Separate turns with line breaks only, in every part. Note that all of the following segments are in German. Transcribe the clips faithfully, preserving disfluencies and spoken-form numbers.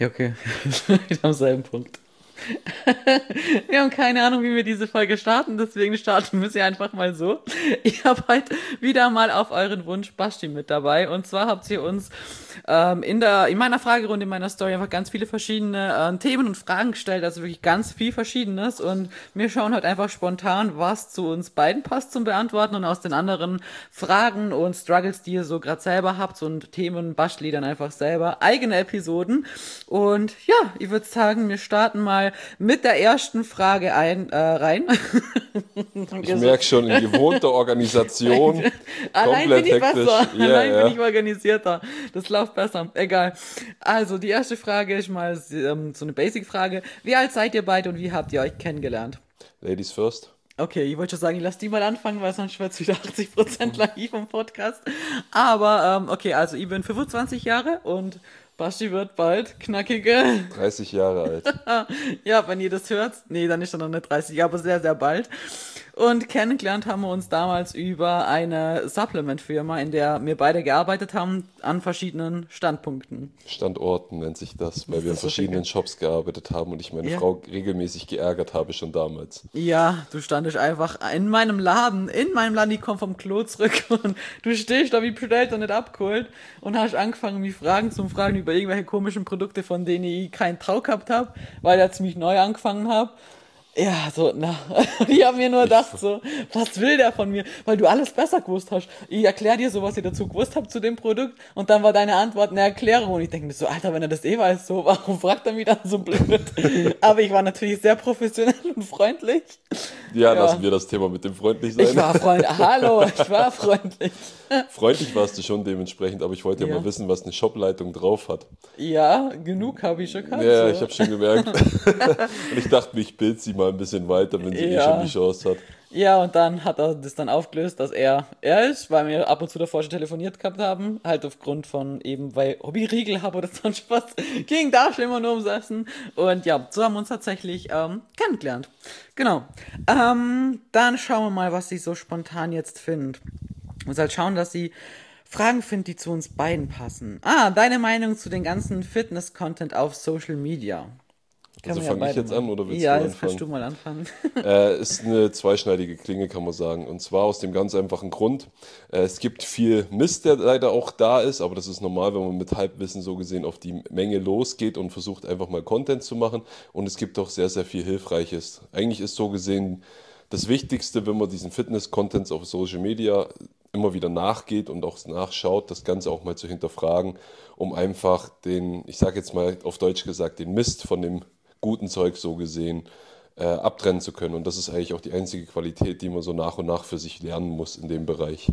Ja, okay. Wieder am selben Punkt. Wir haben keine Ahnung, wie wir diese Folge starten, deswegen starten wir sie einfach mal so. Ich habe heute wieder mal auf euren Wunsch Basti mit dabei. Und zwar habt ihr uns ähm, in der, in meiner Fragerunde, in meiner Story einfach ganz viele verschiedene ähm, Themen und Fragen gestellt, also wirklich ganz viel Verschiedenes. Und wir schauen heute einfach spontan, was zu uns beiden passt zum Beantworten und aus den anderen Fragen und Struggles, die ihr so gerade selber habt und Themen Basti dann einfach selber eigene Episoden. Und ja, ich würde sagen, wir starten mal mit der ersten Frage ein, äh, rein.
Ich merke schon, in gewohnter Organisation,
Allein bin
komplett
ich
hektisch.
besser.
Ja,
Allein
ja.
bin ich organisierter. Das läuft besser. Egal. Also, die erste Frage ist mal ähm, so eine Basic-Frage. Wie alt seid ihr beide und wie habt ihr euch kennengelernt?
Ladies first.
Okay, ich wollte schon sagen, ich lasse die mal anfangen, weil sonst wird es wieder achtzig Prozent lang vom Podcast. Aber, ähm, okay, also ich bin fünfundzwanzig Jahre und Basti wird bald knackige.
dreißig Jahre alt.
Ja, wenn ihr das hört. Nee, dann ist er noch nicht dreißig, aber sehr, sehr bald. Und kennengelernt haben wir uns damals über eine Supplement-Firma, in der wir beide gearbeitet haben, an verschiedenen Standpunkten.
Standorten nennt sich das, weil
Das
wir in
ist so
verschiedenen
schick.
Shops gearbeitet haben und ich meine
Ja.
Frau regelmäßig geärgert habe schon damals.
Ja, du standest einfach in meinem Laden, in meinem Laden, ich komm vom Klo zurück und du stehst da wie bestellt und nicht abgeholt und hast angefangen, mich Fragen zu fragen über irgendwelche komischen Produkte, von denen ich keinen Trau gehabt habe, weil ich ja ziemlich neu angefangen habe. Ja, so, na, ich habe mir nur gedacht, so, was will der von mir? Weil du alles besser gewusst hast. Ich erkläre dir so, was ich dazu gewusst habe zu dem Produkt und dann war deine Antwort eine Erklärung und ich denke mir so, Alter, wenn er das eh weiß, so, warum fragt er mich dann so blöd? Aber ich war natürlich sehr professionell und freundlich.
Ja,
Ja.
lassen wir das Thema mit dem freundlich
Ich
sein.
war freundlich, hallo, ich war freundlich.
Freundlich warst du schon dementsprechend, aber ich wollte ja,
Ja.
mal wissen, was eine Shopleitung drauf hat.
Ja, genug habe ich schon gehabt.
Ja,
so.
ich habe schon gemerkt. Und ich dachte mir, ich bild sie mal ein bisschen weiter, wenn sie eh
Ja.
schon die Chance hat.
Ja, und dann hat er das dann aufgelöst, dass er er ist, weil wir ab und zu davor schon telefoniert gehabt haben, halt aufgrund von eben, weil Hobbyriegel habe oder sonst was, ging da schon immer nur ums Essen. Und ja, so haben wir uns tatsächlich ähm, kennengelernt. Genau. Ähm, dann schauen wir mal, was sie so spontan jetzt findet. Ich muss halt schauen, dass sie Fragen findet, die zu uns beiden passen. Ah, deine Meinung zu den ganzen Fitness-Content auf Social Media. Können
Also
wir
fange ich
beide
jetzt
mal.
an oder willst
Ja,
du
jetzt
anfangen?
kannst du mal anfangen.
Äh, ist eine zweischneidige Klinge, kann man sagen. Und zwar aus dem ganz einfachen Grund. Äh, es gibt viel Mist, der leider auch da ist, aber das ist normal, wenn man mit Halbwissen so gesehen auf die Menge losgeht und versucht einfach mal Content zu machen. Und es gibt auch sehr, sehr viel Hilfreiches. Eigentlich ist so gesehen das Wichtigste, wenn man diesen Fitness-Contents auf Social Media immer wieder nachgeht und auch nachschaut, das Ganze auch mal zu hinterfragen, um einfach den, ich sage jetzt mal auf Deutsch gesagt, den Mist von dem guten Zeug so gesehen äh, abtrennen zu können. Und das ist eigentlich auch die einzige Qualität, die man so nach und nach für sich lernen muss in dem Bereich.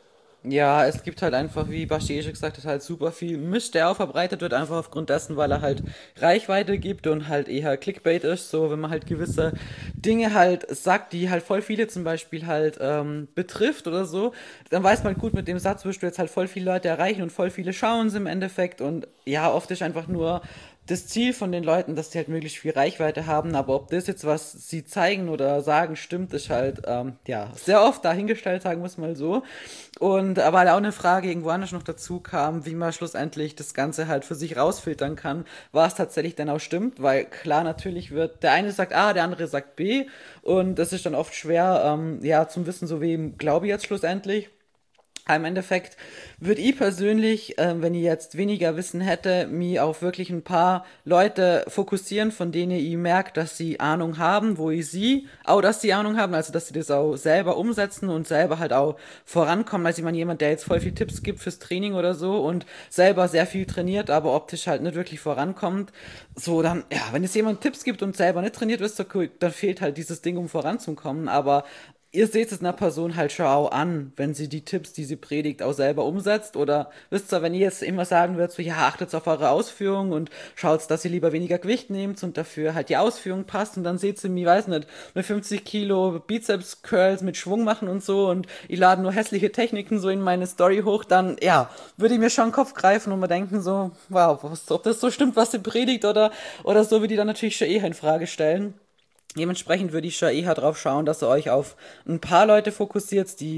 Ja, es gibt halt einfach, wie Basti eh schon gesagt hat, halt super viel Mist, der auch verbreitet wird, einfach aufgrund dessen, weil er halt Reichweite gibt und halt eher Clickbait ist, so wenn man halt gewisse Dinge halt sagt, die halt voll viele zum Beispiel halt ähm, betrifft oder so, dann weiß man gut, mit dem Satz wirst du jetzt halt voll viele Leute erreichen und voll viele schauen sie im Endeffekt und ja, oft ist einfach nur das Ziel von den Leuten, dass sie halt möglichst viel Reichweite haben, aber ob das jetzt, was sie zeigen oder sagen, stimmt, ist halt, ähm, ja, sehr oft dahingestellt, sagen wir es mal so. Und aber halt auch eine Frage irgendwo anders noch dazu kam, wie man schlussendlich das Ganze halt für sich rausfiltern kann, was tatsächlich dann auch stimmt, weil klar, natürlich wird, der eine sagt A, der andere sagt B und das ist dann oft schwer, ähm, ja, zum Wissen, so wem glaube ich jetzt schlussendlich. Im Endeffekt würde ich persönlich, äh, wenn ich jetzt weniger Wissen hätte, mich auf wirklich ein paar Leute fokussieren, von denen ich merke, dass sie Ahnung haben, wo ich sie, auch dass sie Ahnung haben, also dass sie das auch selber umsetzen und selber halt auch vorankommen. Also ich meine, jemand, der jetzt voll viel Tipps gibt fürs Training oder so und selber sehr viel trainiert, aber optisch halt nicht wirklich vorankommt, so dann, ja, wenn jetzt jemand Tipps gibt und selber nicht trainiert, ist doch cool, dann fehlt halt dieses Ding, um voranzukommen, aber ihr seht es einer Person halt schon auch an, wenn sie die Tipps, die sie predigt, auch selber umsetzt. Oder wisst ihr, wenn ihr jetzt immer sagen würdet, so, ja, achtet auf eure Ausführungen und schaut, dass ihr lieber weniger Gewicht nehmt und dafür halt die Ausführung passt. Und dann seht ihr mich, weiß nicht, mit fünfzig Kilo Bizeps-Curls mit Schwung machen und so und ich lade nur hässliche Techniken so in meine Story hoch, dann, ja, würde ich mir schon den Kopf greifen und mir denken so, wow, was, ob das so stimmt, was sie predigt oder, oder so, würde ich dann natürlich schon eher in Frage stellen. Dementsprechend würde ich schon eher drauf schauen, dass ihr euch auf ein paar Leute fokussiert, die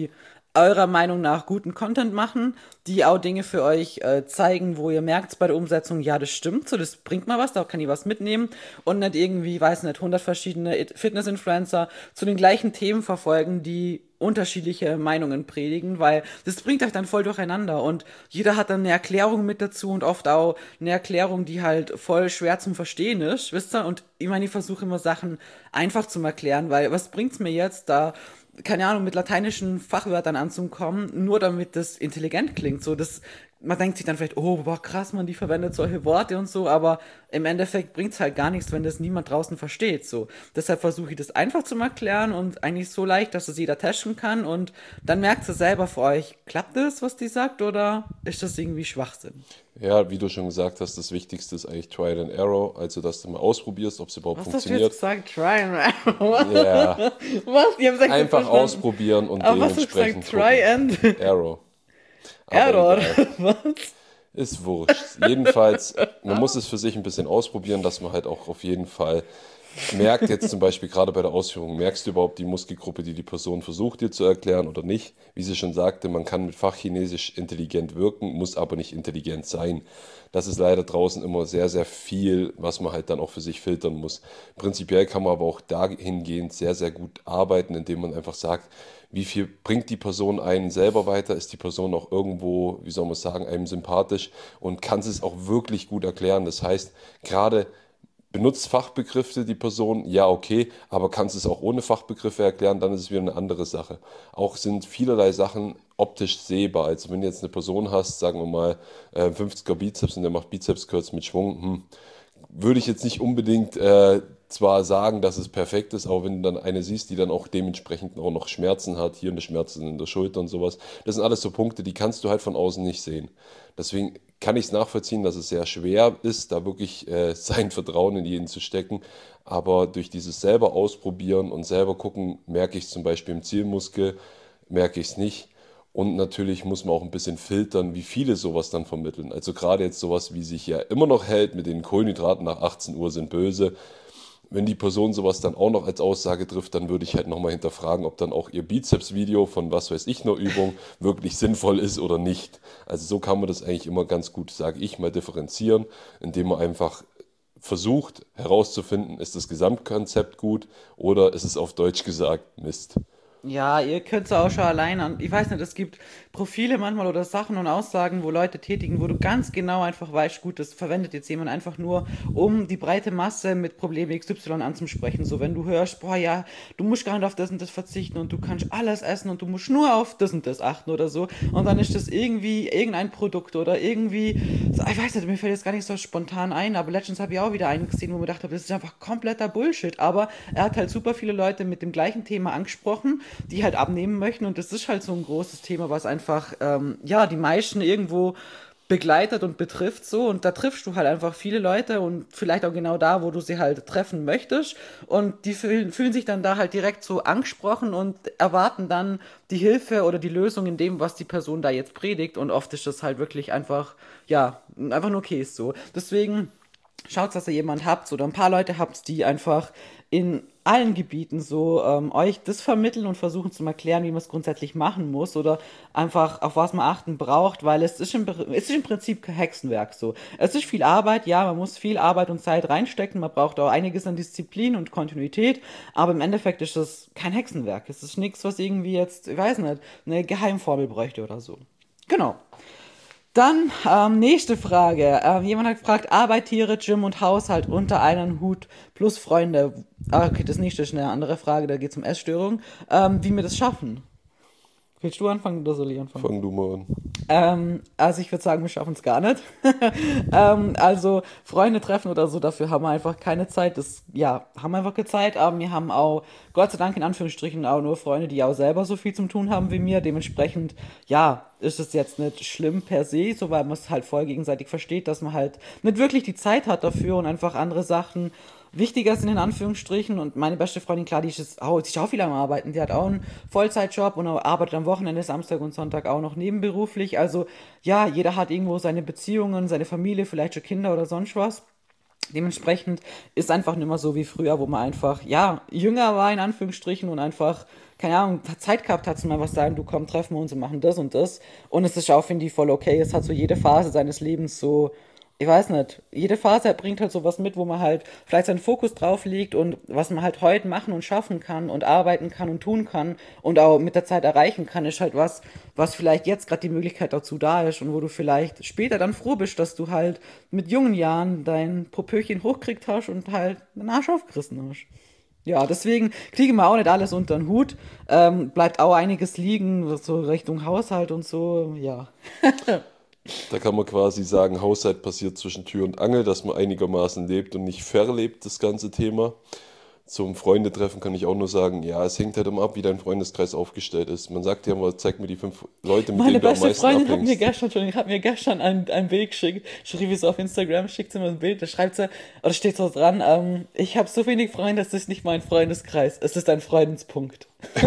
eurer Meinung nach guten Content machen, die auch Dinge für euch äh, zeigen, wo ihr merkt bei der Umsetzung, ja, das stimmt, so, das bringt mal was, da kann ich was mitnehmen und nicht irgendwie, weiß nicht, hundert verschiedene Fitness-Influencer zu den gleichen Themen verfolgen, die unterschiedliche Meinungen predigen, weil das bringt euch dann voll durcheinander und jeder hat dann eine Erklärung mit dazu und oft auch eine Erklärung, die halt voll schwer zum Verstehen ist, wisst ihr? Und ich meine, ich versuche immer Sachen einfach zu erklären, weil was bringt's mir jetzt, da keine Ahnung, mit lateinischen Fachwörtern anzukommen, nur damit das intelligent klingt. So, das, man denkt sich dann vielleicht, oh, boah, krass, man, die verwendet solche Worte und so, aber im Endeffekt bringt's halt gar nichts, wenn das niemand draußen versteht. So, deshalb versuche ich das einfach zu erklären und eigentlich so leicht, dass es jeder testen kann und dann merkt ihr selber für euch, klappt das, was die sagt, oder ist das irgendwie Schwachsinn?
Ja, wie du schon gesagt hast, das Wichtigste ist eigentlich Trial and Error, also dass du mal ausprobierst, ob es überhaupt
Was hast du jetzt
funktioniert.
gesagt? Try and error?
Ja,
Was? Die haben gesagt,
einfach
verstanden.
ausprobieren und
Aber was hast du gesagt?
dementsprechend
Try
gucken.
and
Error. Aber
error.
egal.
Was?
Ist wurscht. Jedenfalls, man muss es für sich ein bisschen ausprobieren, dass man halt auch auf jeden Fall merkt, jetzt zum Beispiel gerade bei der Ausführung, merkst du überhaupt die Muskelgruppe, die die Person versucht dir zu erklären oder nicht? Wie sie schon sagte, man kann mit Fachchinesisch intelligent wirken, muss aber nicht intelligent sein. Das ist leider draußen immer sehr, sehr viel, was man halt dann auch für sich filtern muss. Prinzipiell kann man aber auch dahingehend sehr, sehr gut arbeiten, indem man einfach sagt, wie viel bringt die Person einen selber weiter, ist die Person auch irgendwo, wie soll man sagen, einem sympathisch und kann es auch wirklich gut erklären. Das heißt, gerade benutzt Fachbegriffe die Person, ja okay, aber kannst es auch ohne Fachbegriffe erklären, dann ist es wieder eine andere Sache. Auch sind vielerlei Sachen optisch sehbar. Also wenn du jetzt eine Person hast, sagen wir mal äh, fünfziger Bizeps und der macht Bizeps-Curls mit Schwung, hm, würde ich jetzt nicht unbedingt äh, zwar sagen, dass es perfekt ist, aber wenn du dann eine siehst, die dann auch dementsprechend auch noch Schmerzen hat, hier eine Schmerzen in der Schulter und sowas, das sind alles so Punkte, die kannst du halt von außen nicht sehen. Deswegen kann ich es nachvollziehen, dass es sehr schwer ist, da wirklich äh, sein Vertrauen in jeden zu stecken. Aber durch dieses selber ausprobieren und selber gucken, merke ich es zum Beispiel im Zielmuskel, merke ich es nicht. Und natürlich muss man auch ein bisschen filtern, wie viele sowas dann vermitteln. Also gerade jetzt sowas, wie sich ja immer noch hält mit den Kohlenhydraten nach achtzehn Uhr sind böse. Wenn die Person sowas dann auch noch als Aussage trifft, dann würde ich halt nochmal hinterfragen, ob dann auch ihr Bizeps-Video von was weiß ich einer Übung wirklich sinnvoll ist oder nicht. Also so kann man das eigentlich immer ganz gut, sage ich mal, differenzieren, indem man einfach versucht herauszufinden, ist das Gesamtkonzept gut oder ist es auf Deutsch gesagt Mist.
Ja, ihr könnt es auch schon alleine an. Ich weiß nicht, es gibt Profile manchmal oder Sachen und Aussagen, wo Leute tätigen, wo du ganz genau einfach weißt, gut, das verwendet jetzt jemand einfach nur, um die breite Masse mit Problem X Y anzusprechen. So, wenn du hörst, boah, ja, du musst gar nicht auf das und das verzichten und du kannst alles essen und du musst nur auf das und das achten oder so. Und dann ist das irgendwie irgendein Produkt oder irgendwie, so, ich weiß nicht, mir fällt jetzt gar nicht so spontan ein, aber letztens habe ich auch wieder einen gesehen, wo mir gedacht habe, das ist einfach kompletter Bullshit. Aber er hat halt super viele Leute mit dem gleichen Thema angesprochen, die halt abnehmen möchten und das ist halt so ein großes Thema, was einfach, ähm, ja, die meisten irgendwo begleitet und betrifft so und da triffst du halt einfach viele Leute und vielleicht auch genau da, wo du sie halt treffen möchtest und die fühlen, fühlen sich dann da halt direkt so angesprochen und erwarten dann die Hilfe oder die Lösung in dem, was die Person da jetzt predigt und oft ist das halt wirklich einfach, ja, einfach nur Käse so. Deswegen schaut, dass ihr jemand habt oder ein paar Leute habt, die einfach in allen Gebieten so ähm, euch das vermitteln und versuchen zu erklären, wie man es grundsätzlich machen muss oder einfach auf was man achten braucht, weil es ist im, es ist im Prinzip kein Hexenwerk so. Es ist viel Arbeit, ja, man muss viel Arbeit und Zeit reinstecken, man braucht auch einiges an Disziplin und Kontinuität, aber im Endeffekt ist das kein Hexenwerk. Es ist nichts, was irgendwie jetzt, ich weiß nicht, eine Geheimformel bräuchte oder so. Genau. Dann ähm, nächste Frage. Ähm, jemand hat gefragt, Arbeit, Tiere, Gym und Haushalt unter einen Hut plus Freunde. Ah, okay, das nächste ist eine andere Frage, da geht es um Essstörung. Ähm, wie wir das schaffen. Willst du anfangen oder soll ich anfangen?
Fang du mal an.
Ähm, also ich würde sagen, wir schaffen es gar nicht. ähm, also Freunde treffen oder so, dafür haben wir einfach keine Zeit. Das, ja, haben wir einfach keine Zeit, aber wir haben auch, Gott sei Dank in Anführungsstrichen, auch nur Freunde, die auch selber so viel zum Tun haben wie mir. Dementsprechend, ja, ist es jetzt nicht schlimm per se, so weil man es halt voll gegenseitig versteht, dass man halt nicht wirklich die Zeit hat dafür und einfach andere Sachen wichtiger sind in Anführungsstrichen und meine beste Freundin, klar, die ist auch, die ist auch viel am Arbeiten, die hat auch einen Vollzeitjob und arbeitet am Wochenende, Samstag und Sonntag auch noch nebenberuflich, also ja, jeder hat irgendwo seine Beziehungen, seine Familie, vielleicht schon Kinder oder sonst was. Dementsprechend ist einfach nicht mehr so wie früher, wo man einfach, ja, jünger war in Anführungsstrichen und einfach keine Ahnung, Zeit gehabt hat, zu mal was sagen, du komm, treffen wir uns und machen das und das. Und es ist auch, finde ich, voll okay. Es hat so jede Phase seines Lebens so, ich weiß nicht, jede Phase bringt halt sowas mit, wo man halt vielleicht seinen Fokus drauf legt und was man halt heute machen und schaffen kann und arbeiten kann und tun kann und auch mit der Zeit erreichen kann, ist halt was, was vielleicht jetzt gerade die Möglichkeit dazu da ist und wo du vielleicht später dann froh bist, dass du halt mit jungen Jahren dein Popöchen hochkriegt hast und halt den Arsch aufgerissen hast. Ja, deswegen kriegen wir auch nicht alles unter den Hut. Ähm, bleibt auch einiges liegen, so Richtung Haushalt und so, ja.
Da kann man quasi sagen, Haushalt passiert zwischen Tür und Angel, dass man einigermaßen lebt und nicht verlebt, das ganze Thema. Zum Freundetreffen kann ich auch nur sagen, ja, es hängt halt immer ab, wie dein Freundeskreis aufgestellt ist. Man sagt ja immer, zeig mir die fünf Leute, mit
Meine
denen du am
beste
meisten
Freundin hat mir
abhängst.
gestern schon, hat mir gestern ein, ein Bild geschickt. Schrieb ich so auf Instagram, schickt sie mir ein Bild, da schreibt sie, oder steht so dran, ähm, ich habe so wenig Freunde, das ist nicht mein Freundeskreis, es ist ein Freundenspunkt.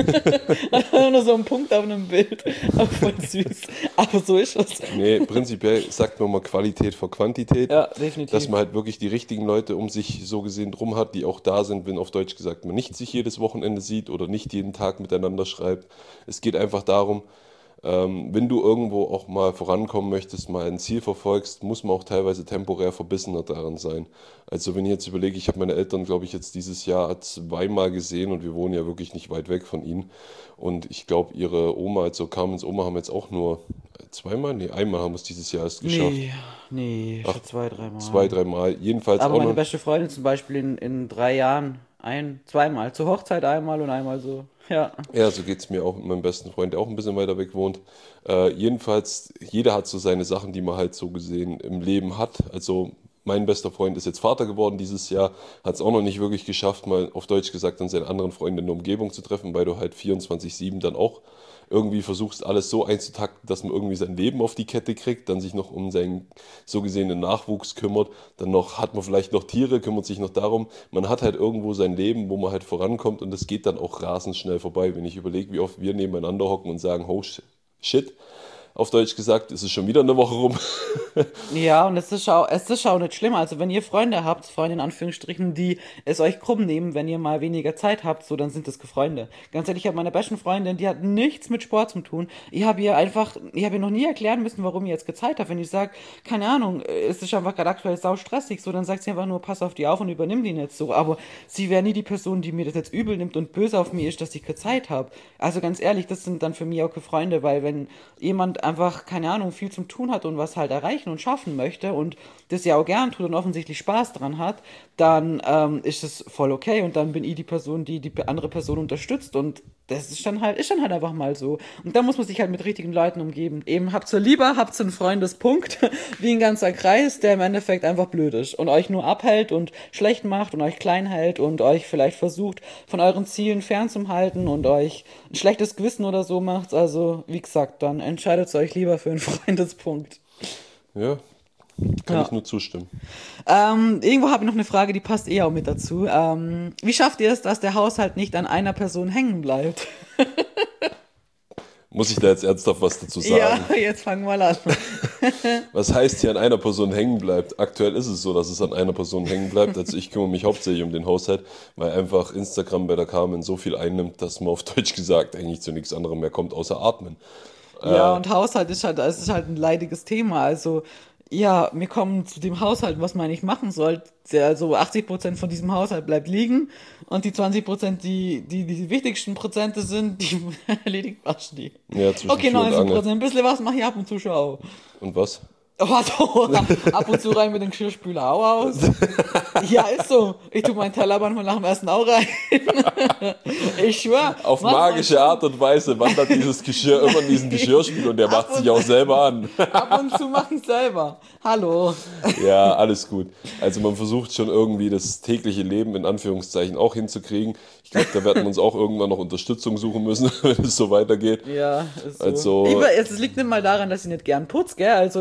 Nur so ein Punkt auf einem Bild, auch voll süß. Aber so ist es.
Nee, prinzipiell sagt man mal Qualität vor Quantität.
Ja, definitiv.
Dass man halt wirklich die richtigen Leute um sich so gesehen drum hat, die auch da sind, wenn auf Deutsch gesagt man nicht sich jedes Wochenende sieht oder nicht jeden Tag miteinander schreibt. Es geht einfach darum, ähm, wenn du irgendwo auch mal vorankommen möchtest, mal ein Ziel verfolgst, muss man auch teilweise temporär verbissener daran sein. Also wenn ich jetzt überlege, ich habe meine Eltern, glaube ich, jetzt dieses Jahr zweimal gesehen und wir wohnen ja wirklich nicht weit weg von ihnen. Und ich glaube, ihre Oma, also Carmens Oma, haben jetzt auch nur zweimal, nee, einmal haben wir es dieses Jahr erst geschafft.
Nee, nee, schon zwei, dreimal.
Zwei, dreimal. Jedenfalls
Aber
auch
meine
noch.
beste Freundin zum Beispiel in, in drei Jahren ein, zweimal. Zur Hochzeit einmal und einmal so. Ja.
Ja, so geht es mir auch mit meinem besten Freund, der auch ein bisschen weiter weg wohnt. Äh, jedenfalls, jeder hat so seine Sachen, die man halt so gesehen im Leben hat. Also mein bester Freund ist jetzt Vater geworden dieses Jahr, hat es auch noch nicht wirklich geschafft, mal auf Deutsch gesagt, dann seine anderen Freunde in der Umgebung zu treffen, weil du halt vierundzwanzig sieben dann auch irgendwie versuchst, alles so einzutakten, dass man irgendwie sein Leben auf die Kette kriegt, dann sich noch um seinen so gesehenen Nachwuchs kümmert, dann noch hat man vielleicht noch Tiere, kümmert sich noch darum. Man hat halt irgendwo sein Leben, wo man halt vorankommt und das geht dann auch rasend schnell vorbei. Wenn ich überlege, wie oft wir nebeneinander hocken und sagen, oh shit, auf Deutsch gesagt, ist es schon wieder eine Woche rum.
Ja, und es ist auch, es ist auch nicht schlimm. Also wenn ihr Freunde habt, Freunde in Anführungsstrichen, die es euch krumm nehmen, wenn ihr mal weniger Zeit habt, so, dann sind das Freunde. Ganz ehrlich, ich habe meine besten Freundin, die hat nichts mit Sport zu tun. Ich habe ihr einfach, ich habe ihr noch nie erklären müssen, warum ihr jetzt Zeit habt. Wenn ich sage, keine Ahnung, es ist einfach gerade aktuell sau stressig, so, dann sagt sie einfach nur, pass auf die auf und übernimm die nicht so. Aber sie wäre nie die Person, die mir das jetzt übel nimmt und böse auf mich ist, dass ich keine Zeit habe. Also ganz ehrlich, das sind dann für mich auch keine Freunde, weil wenn jemand einfach, keine Ahnung, viel zum tun hat und was halt erreichen und schaffen möchte und das ja auch gern tut und offensichtlich Spaß dran hat, dann ähm, ist es voll okay und dann bin ich die Person, die die andere Person unterstützt und das ist dann halt, ist dann halt einfach mal so. Und da muss man sich halt mit richtigen Leuten umgeben. Eben habt ihr lieber, habt ihr einen Freundespunkt, wie ein ganzer Kreis, der im Endeffekt einfach blöd ist und euch nur abhält und schlecht macht und euch klein hält und euch vielleicht versucht, von euren Zielen fernzuhalten und euch ein schlechtes Gewissen oder so macht. Also, wie gesagt, dann entscheidet euch lieber für einen Freundespunkt.
Ja, kann
Ja.
ich nur zustimmen.
Ähm, irgendwo habe ich noch eine Frage, die passt eh auch mit dazu. Ähm, wie schafft ihr es, dass der Haushalt nicht an einer Person hängen bleibt?
Muss ich da jetzt ernsthaft was dazu sagen?
Ja, jetzt fangen wir mal an.
Was heißt hier an einer Person hängen bleibt? Aktuell ist es so, dass es an einer Person hängen bleibt. Also ich kümmere mich hauptsächlich um den Haushalt, weil einfach Instagram bei der Carmen so viel einnimmt, dass man auf Deutsch gesagt eigentlich zu nichts anderem mehr kommt, außer atmen.
Ja, und Haushalt ist halt, es ist halt ein leidiges Thema. Also, ja, wir kommen zu dem Haushalt, was man nicht machen soll. Also achtzig Prozent von diesem Haushalt bleibt liegen und die zwanzig Prozent, die, die die wichtigsten Prozente sind, die erledigt waschen die.
Ja, zwischen
Okay,
Tür und
neunzig
Angel.
Prozent. Ein bisschen was mache ich ab und zu schon auch.
Und was?
Warte, ab und zu rein mit dem Geschirrspüler auch aus. Ja, ist so. Ich tue meinen Teller manchmal nach dem Essen auch rein. Ich schwör.
Auf
manchmal
magische Art und Weise wandert dieses Geschirr immer in diesen Geschirrspüler und der macht
Ab und-
sich auch selber an.
Ab und zu mache ich selber. Hallo.
Ja, alles gut. Also man versucht schon irgendwie das tägliche Leben in Anführungszeichen auch hinzukriegen. Ich glaube, da werden wir uns auch irgendwann noch Unterstützung suchen müssen, wenn es so weitergeht.
Ja, ist so.
Also-
Ich, we- es liegt nicht mal daran, dass ich nicht gern putze, gell? Also ich habe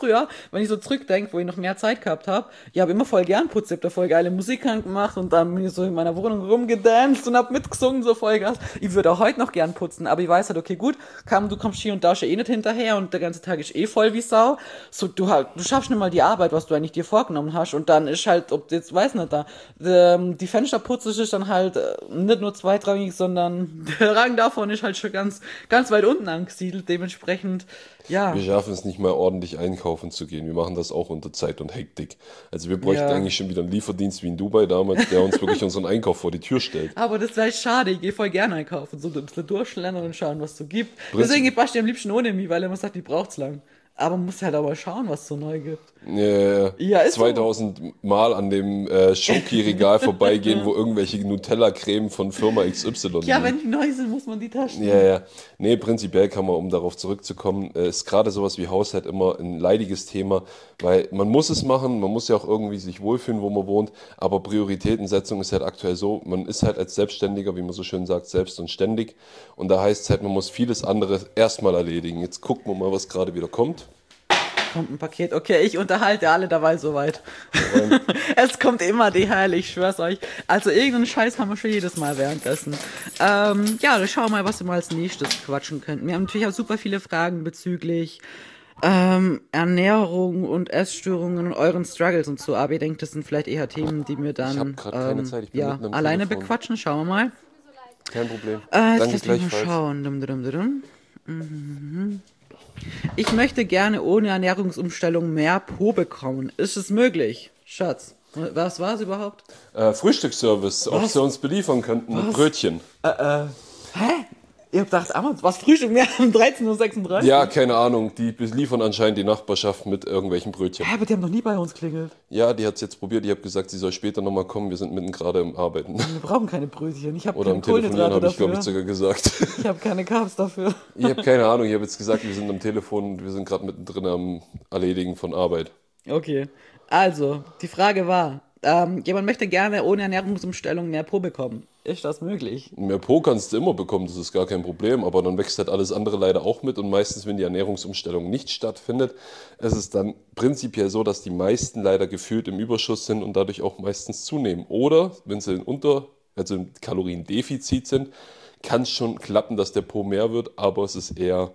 früher, wenn ich so zurückdenke, wo ich noch mehr Zeit gehabt habe, ich habe immer voll gern putzt, ich hab da voll geile Musik gemacht und dann bin ich so in meiner Wohnung rumgedanced und hab mitgesungen, so voll Gas. Ich würde auch heute noch gern putzen, aber ich weiß halt, okay, gut, komm, du kommst hier und da schon eh nicht hinterher und der ganze Tag ist eh voll wie Sau. So, du halt, du schaffst nicht mal die Arbeit, was du eigentlich dir vorgenommen hast und dann ist halt, ob du jetzt, weiß nicht, da, die, die Fensterputze ist dann halt äh, nicht nur zweitrangig, sondern der Rang davon ist halt schon ganz, ganz weit unten angesiedelt, dementsprechend, ja.
Wir schaffen es nicht mal ordentlich einkaufen zu gehen. Wir machen das auch unter Zeit und Hektik. Also wir bräuchten
Ja.
eigentlich schon wieder einen Lieferdienst wie in Dubai damals, der uns wirklich unseren Einkauf vor die Tür stellt.
Aber das wäre schade, ich gehe voll gerne einkaufen, so ein bisschen durchschlendern und schauen, was es so gibt.
Prinzip-
Deswegen passt ihr am liebsten ohne mich, weil er immer sagt, die braucht's lang. Aber man muss halt aber schauen, was es so neu gibt.
Äh,
Ja, ist so.
zweitausend Mal an dem äh, Schoki-Regal vorbeigehen, wo irgendwelche Nutella-Creme von Firma X Y
Ja,
liegen.
wenn die neu sind, muss man die Taschen.
Ja, ja. Nee, prinzipiell kann man, um darauf zurückzukommen, äh, ist gerade sowas wie Haushalt immer ein leidiges Thema, weil man muss es machen, man muss ja auch irgendwie sich wohlfühlen, wo man wohnt, aber Prioritätensetzung ist halt aktuell so, man ist halt als Selbstständiger, wie man so schön sagt, selbst und ständig und da heißt es halt, man muss vieles andere erstmal erledigen. Jetzt gucken wir mal, was gerade wieder kommt.
Kommt ein Paket. Okay, ich unterhalte alle dabei soweit. Es kommt immer die Heil, ich schwör's euch. Also irgendeinen Scheiß haben wir schon jedes Mal währenddessen. Ähm, ja, dann schauen wir mal, was wir mal als nächstes quatschen könnten. Wir haben natürlich auch super viele Fragen bezüglich ähm, Ernährung und Essstörungen und euren Struggles und so. Aber ich denke, das sind vielleicht eher Themen, die wir dann
Ich hab grad keine
ähm,
Zeit, ich bin
ja,
mitten am
alleine
Telefon.
bequatschen. Schauen wir mal.
Kein Problem.
Äh, jetzt
Danke
lass mich mal
gleichfalls.
schauen. Dum, dum, dum, dum. Mhm. Ich möchte gerne ohne Ernährungsumstellung mehr Po bekommen. Ist es möglich? Schatz, was war es überhaupt?
Äh, Frühstücksservice, ob
Was?
sie uns beliefern könnten mit
Was?
Brötchen.
Hä? Ihr habt gedacht, ah, was Frühstück mehr um dreizehn Uhr sechsunddreißig?
Ja, keine Ahnung, die beliefern anscheinend die Nachbarschaft mit irgendwelchen Brötchen.
Hä, aber die haben noch nie bei uns klingelt.
Ja, die hat es jetzt probiert, ich habe gesagt, sie soll später nochmal kommen, wir sind mitten gerade im Arbeiten.
Wir brauchen keine Brötchen. Ich habe
Oder
keine
am Telefonieren
Kohlenhydrate
habe ich, glaube
dafür.
ich, sogar gesagt.
Ich habe keine Carbs dafür.
Ich habe keine Ahnung, ich habe jetzt gesagt, wir sind am Telefon, wir sind gerade mittendrin am Erledigen von Arbeit.
Okay, also, die Frage war, ähm, jemand möchte gerne ohne Ernährungsumstellung mehr Po bekommen. Ist das möglich?
Mehr Po kannst du immer bekommen, das ist gar kein Problem, aber dann wächst halt alles andere leider auch mit und meistens, wenn die Ernährungsumstellung nicht stattfindet, ist es dann prinzipiell so, dass die meisten leider gefühlt im Überschuss sind und dadurch auch meistens zunehmen. Oder, wenn sie in Unter-, also im Kaloriendefizit sind, kann es schon klappen, dass der Po mehr wird, aber es ist eher...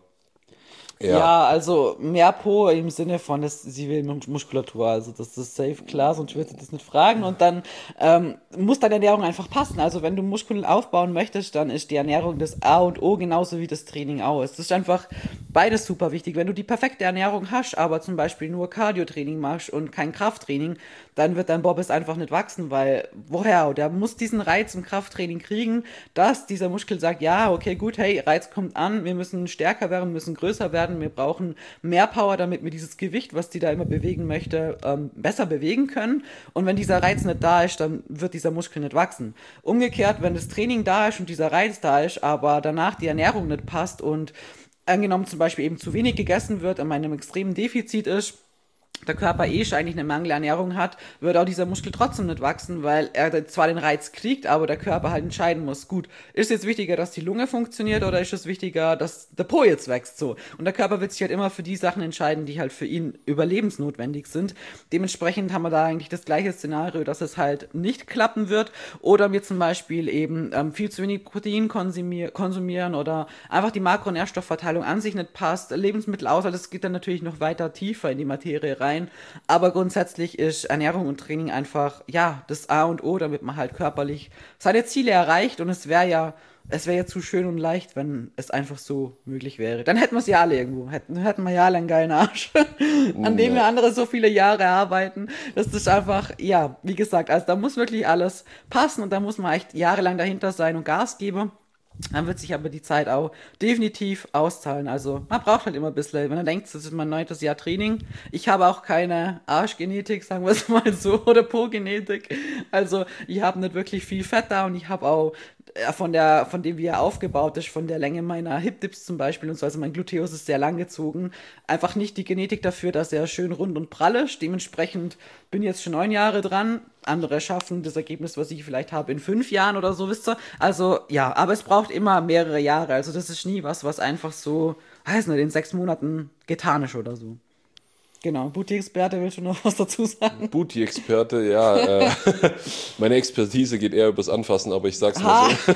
Ja.
Ja,
also mehr Po im Sinne von, dass sie will Mus- Muskulatur, also das ist safe klar, sonst würde sie das nicht fragen und dann ähm, muss deine Ernährung einfach passen. Also wenn du Muskeln aufbauen möchtest, dann ist die Ernährung das A und O, genauso wie das Training auch. Es ist einfach beides super wichtig. Wenn du die perfekte Ernährung hast, aber zum Beispiel nur Cardio-Training machst und kein Krafttraining, dann wird dein Bobbes einfach nicht wachsen, weil woher? Der muss diesen Reiz im Krafttraining kriegen, dass dieser Muskel sagt, ja, okay, gut, hey, Reiz kommt an, wir müssen stärker werden, müssen größer werden, wir brauchen mehr Power, damit wir dieses Gewicht, was die da immer bewegen möchte, ähm, besser bewegen können. Und wenn dieser Reiz nicht da ist, dann wird dieser Muskel nicht wachsen. Umgekehrt, wenn das Training da ist und dieser Reiz da ist, aber danach die Ernährung nicht passt und angenommen zum Beispiel eben zu wenig gegessen wird, in einem extremen Defizit ist, der Körper eh schon eigentlich eine Mangelernährung hat, wird auch dieser Muskel trotzdem nicht wachsen, weil er zwar den Reiz kriegt, aber der Körper halt entscheiden muss, gut, ist es jetzt wichtiger, dass die Lunge funktioniert oder ist es wichtiger, dass der Po jetzt wächst, so. Und der Körper wird sich halt immer für die Sachen entscheiden, die halt für ihn überlebensnotwendig sind. Dementsprechend haben wir da eigentlich das gleiche Szenario, dass es halt nicht klappen wird oder wir zum Beispiel eben ähm, viel zu wenig Protein konsumier konsumieren oder einfach die Makronährstoffverteilung an sich nicht passt, Lebensmittelauswahl, das geht dann natürlich noch weiter tiefer in die Materie rein. Aber grundsätzlich ist Ernährung und Training einfach, ja, das A und O, damit man halt körperlich seine Ziele erreicht und es wäre ja, es wäre ja zu schön und leicht, wenn es einfach so möglich wäre. Dann hätten wir es ja alle irgendwo, hätten, hätten wir ja alle einen geilen Arsch, an dem wir andere so viele Jahre arbeiten. Das ist einfach, ja, wie gesagt, also da muss wirklich alles passen und da muss man echt jahrelang dahinter sein und Gas geben. Dann wird sich aber die Zeit auch definitiv auszahlen. Also man braucht halt immer ein bisschen, wenn man denkt, das ist mein neuntes Jahr Training. Ich habe auch keine Arschgenetik, sagen wir es mal so, oder Po-Genetik. Also ich habe nicht wirklich viel Fett da und ich habe auch äh, von der, von dem wie er aufgebaut ist, von der Länge meiner Hip-Dips zum Beispiel und so, also mein Gluteus ist sehr lang gezogen, einfach nicht die Genetik dafür, dass er schön rund und prall ist. Dementsprechend bin ich jetzt schon neun Jahre dran. Andere schaffen das Ergebnis, was ich vielleicht habe, in fünf Jahren oder so, wisst ihr. Also, ja, aber es braucht immer mehrere Jahre. Also, das ist nie was, was einfach so, weiß nicht, in sechs Monaten getan ist oder so. Genau, Booty-Experte, willst du noch was dazu sagen?
Booty-Experte, ja. Äh, meine Expertise geht eher übers Anfassen, aber ich sag's mal so.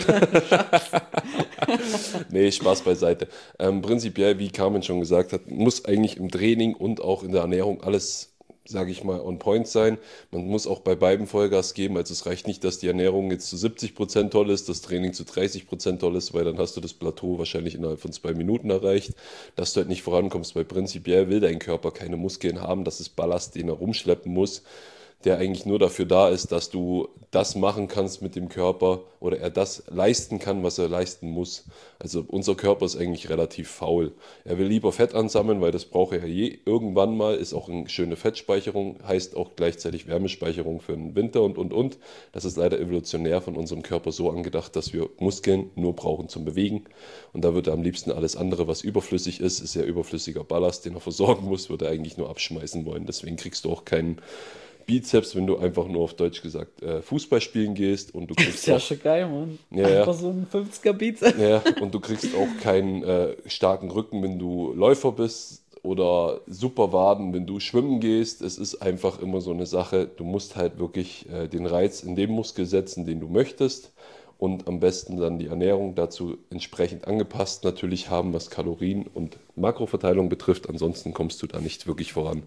Nee, Spaß beiseite. Ähm, prinzipiell, wie Carmen schon gesagt hat, muss eigentlich im Training und auch in der Ernährung alles, sage ich mal, on point sein. Man muss auch bei beiden Vollgas geben. Also es reicht nicht, dass die Ernährung jetzt zu siebzig Prozent toll ist, das Training zu dreißig Prozent toll ist, weil dann hast du das Plateau wahrscheinlich innerhalb von zwei Minuten erreicht, dass du halt nicht vorankommst, weil prinzipiell will dein Körper keine Muskeln haben. Das ist Ballast, den er rumschleppen muss, der eigentlich nur dafür da ist, dass du das machen kannst mit dem Körper oder er das leisten kann, was er leisten muss. Also unser Körper ist eigentlich relativ faul. Er will lieber Fett ansammeln, weil das braucht er ja je irgendwann mal, ist auch eine schöne Fettspeicherung, heißt auch gleichzeitig Wärmespeicherung für den Winter und, und, und. Das ist leider evolutionär von unserem Körper so angedacht, dass wir Muskeln nur brauchen zum Bewegen. Und da wird er am liebsten alles andere, was überflüssig ist, ist ja überflüssiger Ballast, den er versorgen muss, würde er eigentlich nur abschmeißen wollen. Deswegen kriegst du auch keinen Bizeps, wenn du einfach nur auf Deutsch gesagt äh, Fußball spielen gehst und du kriegst
ist ja
auch,
schon geil, Mann.
Ja,
Einfach
ja.
so ein fünfziger Bizeps.
Ja, und du kriegst auch keinen äh, starken Rücken, wenn du Läufer bist oder super Waden, wenn du schwimmen gehst. Es ist einfach immer so eine Sache, du musst halt wirklich äh, den Reiz in dem Muskel setzen, den du möchtest und am besten dann die Ernährung dazu entsprechend angepasst natürlich haben, was Kalorien und Makroverteilung betrifft. Ansonsten kommst du da nicht wirklich voran.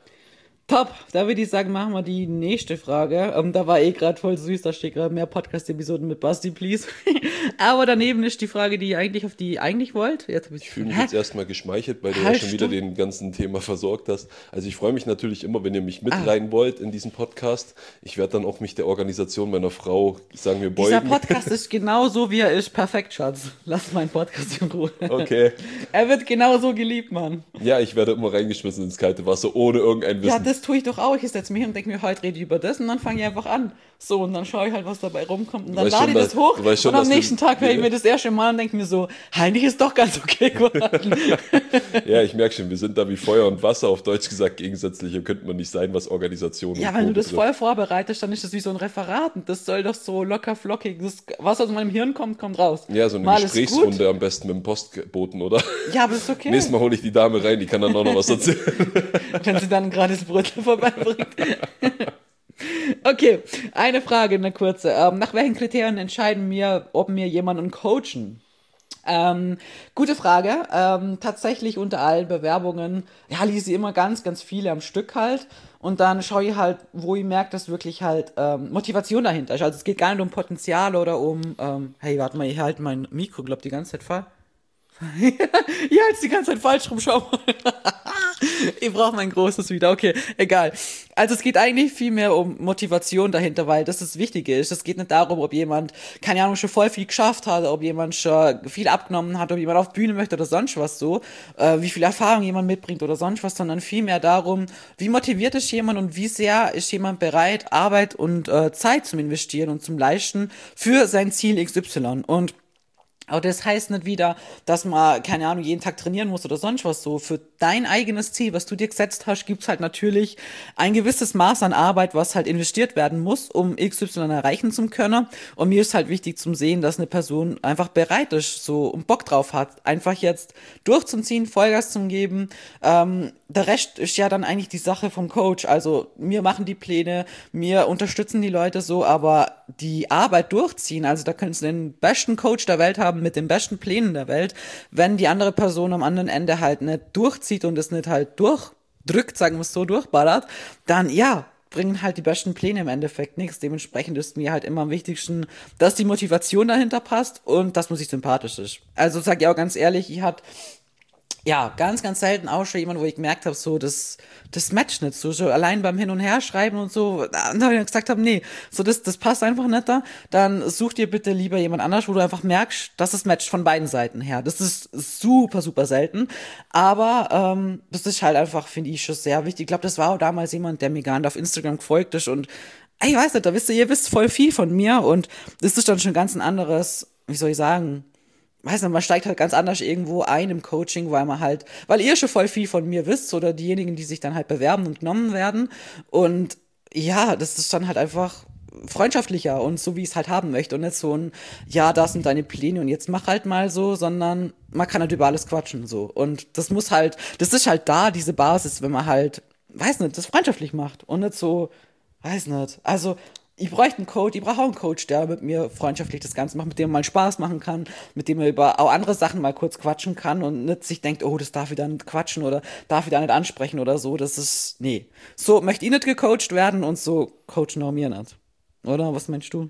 Top, da würde ich sagen, machen wir die nächste Frage. Ähm, da war eh gerade voll süß, da steht gerade mehr Podcast-Episoden mit Basti, please. Aber daneben ist die Frage, die ihr eigentlich auf die eigentlich wollt. Jetzt
ich fühle mich Hä? jetzt erstmal geschmeichelt, weil du
halt,
ja schon wieder
stimmt.
den ganzen Thema versorgt hast. Also ich freue mich natürlich immer, wenn ihr mich mit ah. rein wollt in diesen Podcast. Ich werde dann auch mich der Organisation meiner Frau, sagen wir, beugen.
Dieser Podcast ist genau so, wie er ist. Perfekt, Schatz. Lass meinen Podcast in Ruhe.
Okay.
Er wird genau so geliebt, Mann.
Ja, ich werde immer reingeschmissen ins kalte Wasser, ohne irgendein Wissen.
Ja, das tue ich doch auch. Ich setze mich hin und denke mir, heute rede ich über das und dann fange ich einfach an. So, und dann schaue ich halt, was dabei rumkommt und dann lade ich das hoch schon, und am nächsten Tag höre ich mir das erste Mal und denke mir so, eigentlich ist doch ganz okay geworden.
Ja, ich merke schon, wir sind da wie Feuer und Wasser, auf Deutsch gesagt gegensätzlicher könnte man nicht sein, was Organisationen
Ja, wenn du das voll vorbereitest, dann ist das wie so ein Referat und das soll doch so locker flockig, das, was aus meinem Hirn kommt, kommt raus.
Ja, so eine Mal Gesprächsrunde am besten mit dem Postboten, oder?
Ja, aber ist okay.
Nächstes Mal hole ich die Dame rein, die kann dann auch noch was erzählen.
Wenn sie dann gerade das Brötchen vorbeibringt. Okay, eine Frage, eine kurze. Ähm, nach welchen Kriterien entscheiden wir, ob wir jemanden coachen? Ähm, gute Frage. Ähm, tatsächlich unter allen Bewerbungen, ja, lese ich immer ganz, ganz viele am Stück halt. Und dann schaue ich halt, wo ich merke, dass wirklich halt ähm, Motivation dahinter ist. Also es geht gar nicht um Potenzial oder um, ähm, hey, warte mal, ich halte mein Mikro, glaub die ganze Zeit falsch. Ich halte die ganze Zeit falsch rum, schau mal. Ich brauche mein großes wieder, okay, egal. Also es geht eigentlich viel mehr um Motivation dahinter, weil das das Wichtige ist. Es geht nicht darum, ob jemand, keine Ahnung, schon voll viel geschafft hat, ob jemand schon viel abgenommen hat, ob jemand auf Bühne möchte oder sonst was so, äh, wie viel Erfahrung jemand mitbringt oder sonst was, sondern viel mehr darum, wie motiviert ist jemand und wie sehr ist jemand bereit, Arbeit und äh, Zeit zum Investieren und zum Leisten für sein Ziel X Y. Und aber das heißt nicht wieder, dass man, keine Ahnung, jeden Tag trainieren muss oder sonst was so. Für dein eigenes Ziel, was du dir gesetzt hast, gibt's halt natürlich ein gewisses Maß an Arbeit, was halt investiert werden muss, um X Y erreichen zu können. Und mir ist halt wichtig zum Sehen, dass eine Person einfach bereit ist, so und Bock drauf hat, einfach jetzt durchzuziehen, Vollgas zu geben. Ähm, der Rest ist ja dann eigentlich die Sache vom Coach. Also wir machen die Pläne, wir unterstützen die Leute so, aber die Arbeit durchziehen, also da kannst du den besten Coach der Welt haben, mit den besten Plänen der Welt, wenn die andere Person am anderen Ende halt nicht durchzieht und es nicht halt durchdrückt, sagen wir es so, durchballert, dann ja, bringen halt die besten Pläne im Endeffekt nichts. Dementsprechend ist mir halt immer am wichtigsten, dass die Motivation dahinter passt und dass man sich sympathisch ist. Also sag ich auch ganz ehrlich, ich hatte ja, ganz, ganz selten auch schon jemand, wo ich gemerkt habe, so, das, das matcht nicht so, so allein beim Hin- und Herschreiben und so, dann habe ich gesagt habe, nee, so, das, das passt einfach nicht da, dann such dir bitte lieber jemand anders, wo du einfach merkst, dass es matcht von beiden Seiten her. Das ist super, super selten, aber ähm, das ist halt einfach, finde ich, schon sehr wichtig. Ich glaube, das war auch damals jemand, der mir gar nicht auf Instagram gefolgt ist und ich weiß nicht, da wisst ihr, ihr wisst voll viel von mir und das ist dann schon ganz ein anderes, wie soll ich sagen, weiß nicht, man steigt halt ganz anders irgendwo ein im Coaching, weil man halt, weil ihr schon voll viel von mir wisst oder diejenigen, die sich dann halt bewerben und genommen werden und ja, das ist dann halt einfach freundschaftlicher und so, wie ich es halt haben möchte und nicht so ein, ja, das sind deine Pläne und jetzt mach halt mal so, sondern man kann halt über alles quatschen, so. Und das muss halt, das ist halt da, diese Basis, wenn man halt, weiß nicht, das freundschaftlich macht und nicht so, weiß nicht. Also, ich bräuchte einen Coach, ich brauche auch einen Coach, der mit mir freundschaftlich das Ganze macht, mit dem man mal Spaß machen kann, mit dem man über auch andere Sachen mal kurz quatschen kann und nicht sich denkt, oh, das darf ich da nicht quatschen oder darf ich da nicht ansprechen oder so. Das ist, nee. So möchte ich nicht gecoacht werden und so coachen auch mir nicht. Oder? Was meinst du?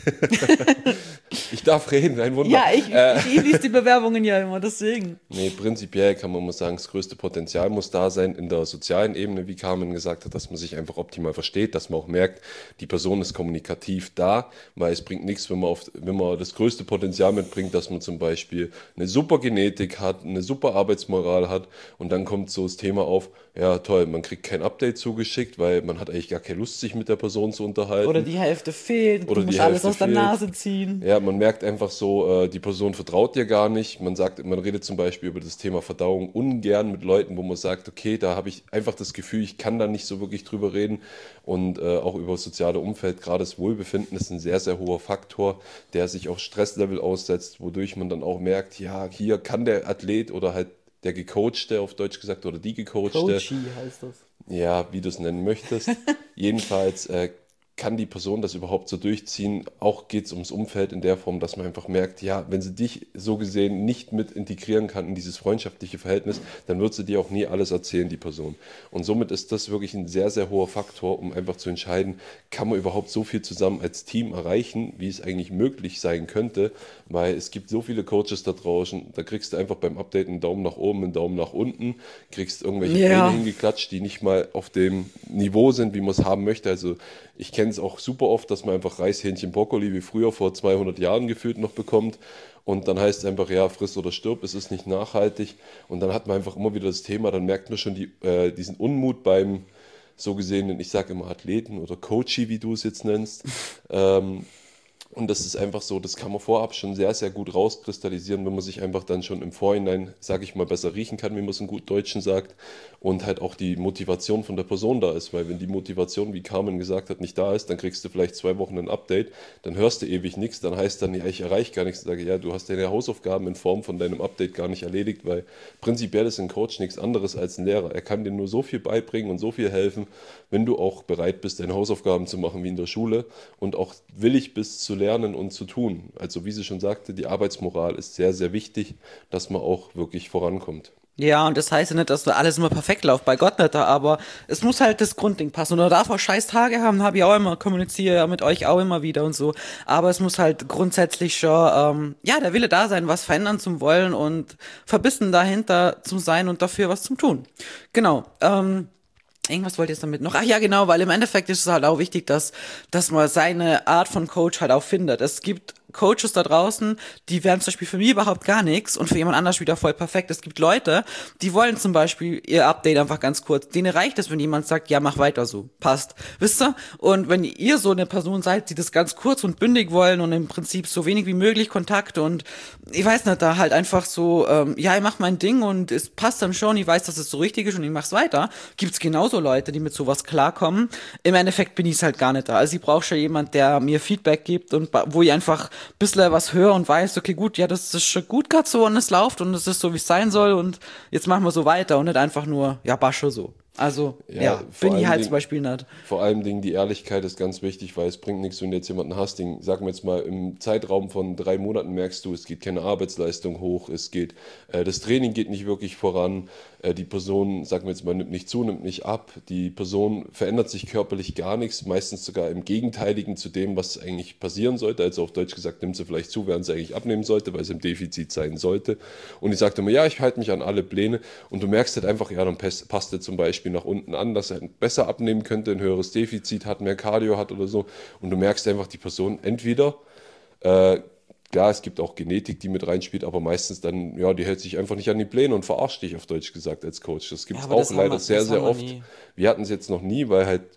Ich darf reden, ein Wunder.
Ja, ich,
Äh,
ich, ich lese die Bewerbungen ja immer, deswegen.
Nee, prinzipiell kann man mal sagen, das größte Potenzial muss da sein in der sozialen Ebene, wie Carmen gesagt hat, dass man sich einfach optimal versteht, dass man auch merkt, die Person ist kommunikativ da, weil es bringt nichts, wenn man, auf, wenn man das größte Potenzial mitbringt, dass man zum Beispiel eine super Genetik hat, eine super Arbeitsmoral hat und dann kommt so das Thema auf, ja toll, man kriegt kein Update zugeschickt, weil man hat eigentlich gar keine Lust, sich mit der Person zu unterhalten.
Oder die Hälfte fehlt,
Oder
du
die
musst alles
Hälfte
aus der
fehlt.
Nase ziehen.
Ja, man merkt einfach so, äh, die Person vertraut dir gar nicht. Man sagt, man redet zum Beispiel über das Thema Verdauung ungern mit Leuten, wo man sagt, okay, da habe ich einfach das Gefühl, ich kann da nicht so wirklich drüber reden. Und äh, auch über das soziale Umfeld, gerade das Wohlbefinden ist ein sehr, sehr hoher Faktor, der sich auch Stresslevel aussetzt, wodurch man dann auch merkt, ja, hier kann der Athlet oder halt der Gecoachte, auf Deutsch gesagt, oder die Gecoachte,
Coachy heißt das.
ja, wie du es nennen möchtest. Jedenfalls äh, kann die Person das überhaupt so durchziehen. Auch geht es ums Umfeld in der Form, dass man einfach merkt, ja, wenn sie dich so gesehen nicht mit integrieren kann in dieses freundschaftliche Verhältnis, dann wird sie dir auch nie alles erzählen, die Person. Und somit ist das wirklich ein sehr, sehr hoher Faktor, um einfach zu entscheiden, kann man überhaupt so viel zusammen als Team erreichen, wie es eigentlich möglich sein könnte, weil es gibt so viele Coaches da draußen, da kriegst du einfach beim Update einen Daumen nach oben, einen Daumen nach unten, kriegst irgendwelche
Ja.
Pläne hingeklatscht, die nicht mal auf dem Niveau sind, wie man es haben möchte. Also ich kenne es auch super oft, dass man einfach Reishähnchen Brokkoli wie früher vor zweihundert Jahren gefühlt noch bekommt und dann heißt es einfach, ja, friss oder stirb, es ist nicht nachhaltig und dann hat man einfach immer wieder das Thema, dann merkt man schon die, äh, diesen Unmut beim so gesehenen, ich sage immer Athleten oder Coachy, wie du es jetzt nennst. ähm, Und das ist einfach so, das kann man vorab schon sehr, sehr gut rauskristallisieren, wenn man sich einfach dann schon im Vorhinein, sage ich mal, besser riechen kann, wie man es in gut Deutschen sagt. Und halt auch die Motivation von der Person da ist. Weil wenn die Motivation, wie Carmen gesagt hat, nicht da ist, dann kriegst du vielleicht zwei Wochen ein Update, dann hörst du ewig nichts, dann heißt dann, ja, ich erreiche gar nichts. Ich sage, ja, du hast deine Hausaufgaben in Form von deinem Update gar nicht erledigt, weil prinzipiell ist ein Coach nichts anderes als ein Lehrer. Er kann dir nur so viel beibringen und so viel helfen, wenn du auch bereit bist, deine Hausaufgaben zu machen wie in der Schule und auch willig bist zu lernen und zu tun. Also wie sie schon sagte, die Arbeitsmoral ist sehr, sehr wichtig, dass man auch wirklich vorankommt.
Ja, und das heißt ja nicht, dass du alles immer perfekt läuft, bei Gott nicht, aber es muss halt das Grundding passen. Und er darf auch scheiß Tage haben, habe ich auch immer, kommuniziere ja mit euch auch immer wieder und so. Aber es muss halt grundsätzlich schon, ähm, ja, der Wille da sein, was verändern zu wollen und verbissen dahinter zu sein und dafür was zu tun. Genau. Ähm, Irgendwas wollte ich jetzt damit noch. Ach ja, genau, weil im Endeffekt ist es halt auch wichtig, dass, dass man seine Art von Coach halt auch findet. Es gibt Coaches da draußen, die wären zum Beispiel für mich überhaupt gar nichts und für jemand anders wieder voll perfekt. Es gibt Leute, die wollen zum Beispiel ihr Update einfach ganz kurz. Denen reicht es, wenn jemand sagt, ja, mach weiter so. Passt. Wisst ihr? Und wenn ihr so eine Person seid, die das ganz kurz und bündig wollen und im Prinzip so wenig wie möglich Kontakt und ich weiß nicht, da halt einfach so, ähm, ja, ich mach mein Ding und es passt dann schon, ich weiß, dass es so richtig ist und ich mach's weiter, gibt's genauso Leute, die mit sowas klarkommen. Im Endeffekt bin ich's halt gar nicht da. Also ich brauche schon jemand, der mir Feedback gibt und wo ich einfach ein bisschen was höre und weiß, okay, gut, ja, das ist schon gut gerade so und es läuft und es ist so, wie es sein soll und jetzt machen wir so weiter und nicht einfach nur, ja, Basche so. Also, ja,
Ja, vor
bin ich
allen
halt
Dingen-
zum Beispiel nicht.
Vor allem Dingen die Ehrlichkeit ist ganz wichtig, weil es bringt nichts, wenn du jetzt jemanden hast, den, sagen wir jetzt mal, im Zeitraum von drei Monaten merkst du, es geht keine Arbeitsleistung hoch, es geht, äh, das Training geht nicht wirklich voran, äh, die Person, sagen wir jetzt mal, nimmt nicht zu, nimmt nicht ab, die Person verändert sich körperlich gar nichts, meistens sogar im Gegenteiligen zu dem, was eigentlich passieren sollte, also auf Deutsch gesagt, nimmt sie vielleicht zu, während sie eigentlich abnehmen sollte, weil sie im Defizit sein sollte. Und ich sagte immer, ja, ich halte mich an alle Pläne und du merkst halt einfach, ja, dann passt passt er zum Beispiel nach unten an, dass er besser abnehmen könnte, ein höheres Defizit hat, mehr Cardio hat oder so. Und du merkst einfach, die Person entweder, äh, klar, es gibt auch Genetik, die mit reinspielt, aber meistens dann, ja, die hält sich einfach nicht an die Pläne und verarscht dich auf Deutsch gesagt als Coach. Das gibt
Ja,
es
aber das
auch
haben
leider
wir-
sehr,
das
sehr
haben wir
oft.
nie.
Wir hatten es jetzt noch nie, weil halt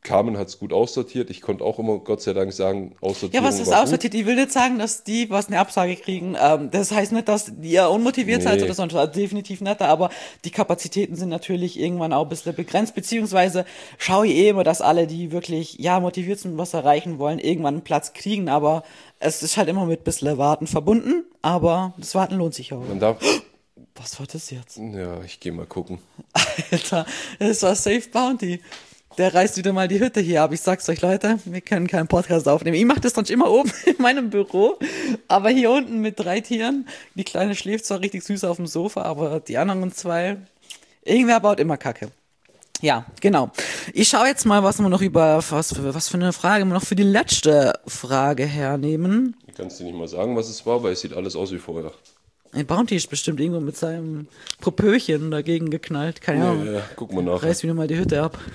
Carmen hat es gut aussortiert. Ich konnte auch immer, Gott sei Dank, sagen,
Ja,
Aussortierung
was ist
war gut.
aussortiert? Ich will nicht sagen, dass die was eine Absage kriegen. Ähm, das heißt nicht, dass ihr unmotiviert seid
Nee.
oder sonst was. Definitiv nicht. Aber die Kapazitäten sind natürlich irgendwann auch ein bisschen begrenzt. Beziehungsweise schaue ich eh immer, dass alle, die wirklich ja motiviert sind und was erreichen wollen, irgendwann einen Platz kriegen. Aber es ist halt immer mit ein bisschen Warten verbunden. Aber das Warten lohnt sich auch.
Man darf,
Was war das jetzt?
ja, ich gehe mal gucken.
Alter, das war Safe Bounty. Der reißt wieder mal die Hütte hier ab. Ich sag's euch, Leute, wir können keinen Podcast aufnehmen. Ich mache das sonst immer oben in meinem Büro, aber hier unten mit drei Tieren. Die Kleine schläft zwar richtig süß auf dem Sofa, aber die anderen zwei, irgendwer baut immer Kacke. Ja, genau. Ich schaue jetzt mal, was wir noch über, was für, was für eine Frage wir noch für die letzte Frage hernehmen.
Ich kann es dir nicht mal sagen, was es war, weil es sieht alles aus wie vorher.
Ein Bounty ist bestimmt irgendwo mit seinem Propöchen dagegen geknallt. Keine Ahnung.
Ja, ja, guck mal nach.
Reiß wieder mal die Hütte ab.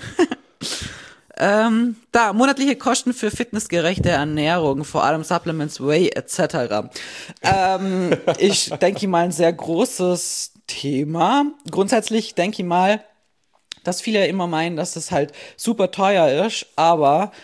ähm, da, monatliche Kosten für fitnessgerechte Ernährung, vor allem Supplements, Whey et cetera. Ähm, ich denke mal, ein sehr großes Thema. Grundsätzlich denke ich mal, dass viele immer meinen, dass das halt super teuer ist, aber